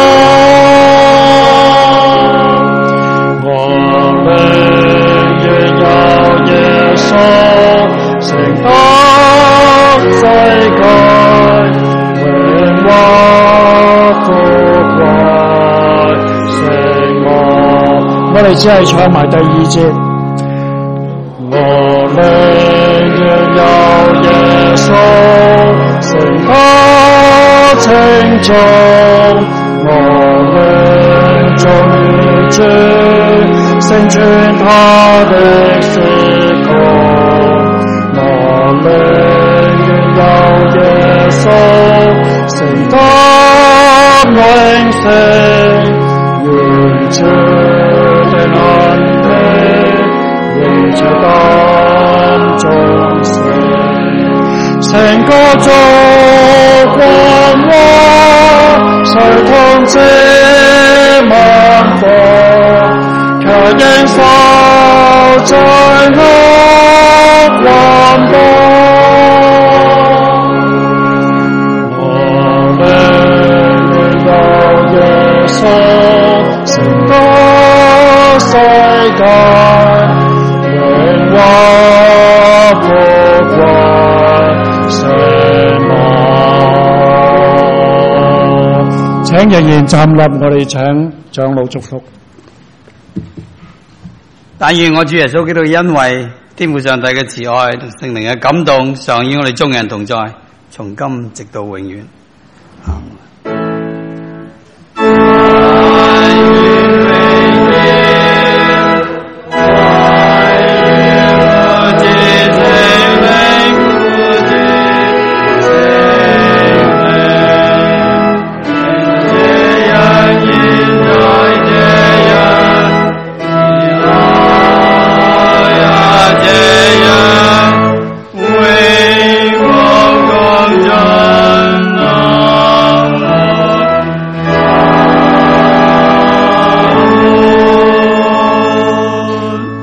Speaker 2: 我寧願有耶穌承擔世界榮華富貴成我。我哋只係唱埋第二節。我寧願有耶穌承擔稱頌，我寧忠於主，成全他的事工。我寧願有耶穌承擔永生，願主的能力永在當中生，成個做光華，誰同這萬火，強忍受罪惡ความ暴。我寧願有耶穌承擔世界榮華富貴成我。請仍然站立，我哋請長老祝福。
Speaker 3: 但願我主耶穌基督因為天父上帝嘅慈愛同聖靈嘅感動，常與我哋眾人同在，從今直到永遠。阿們。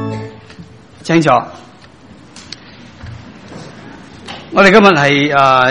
Speaker 3: 清楚，我哋今日係誒。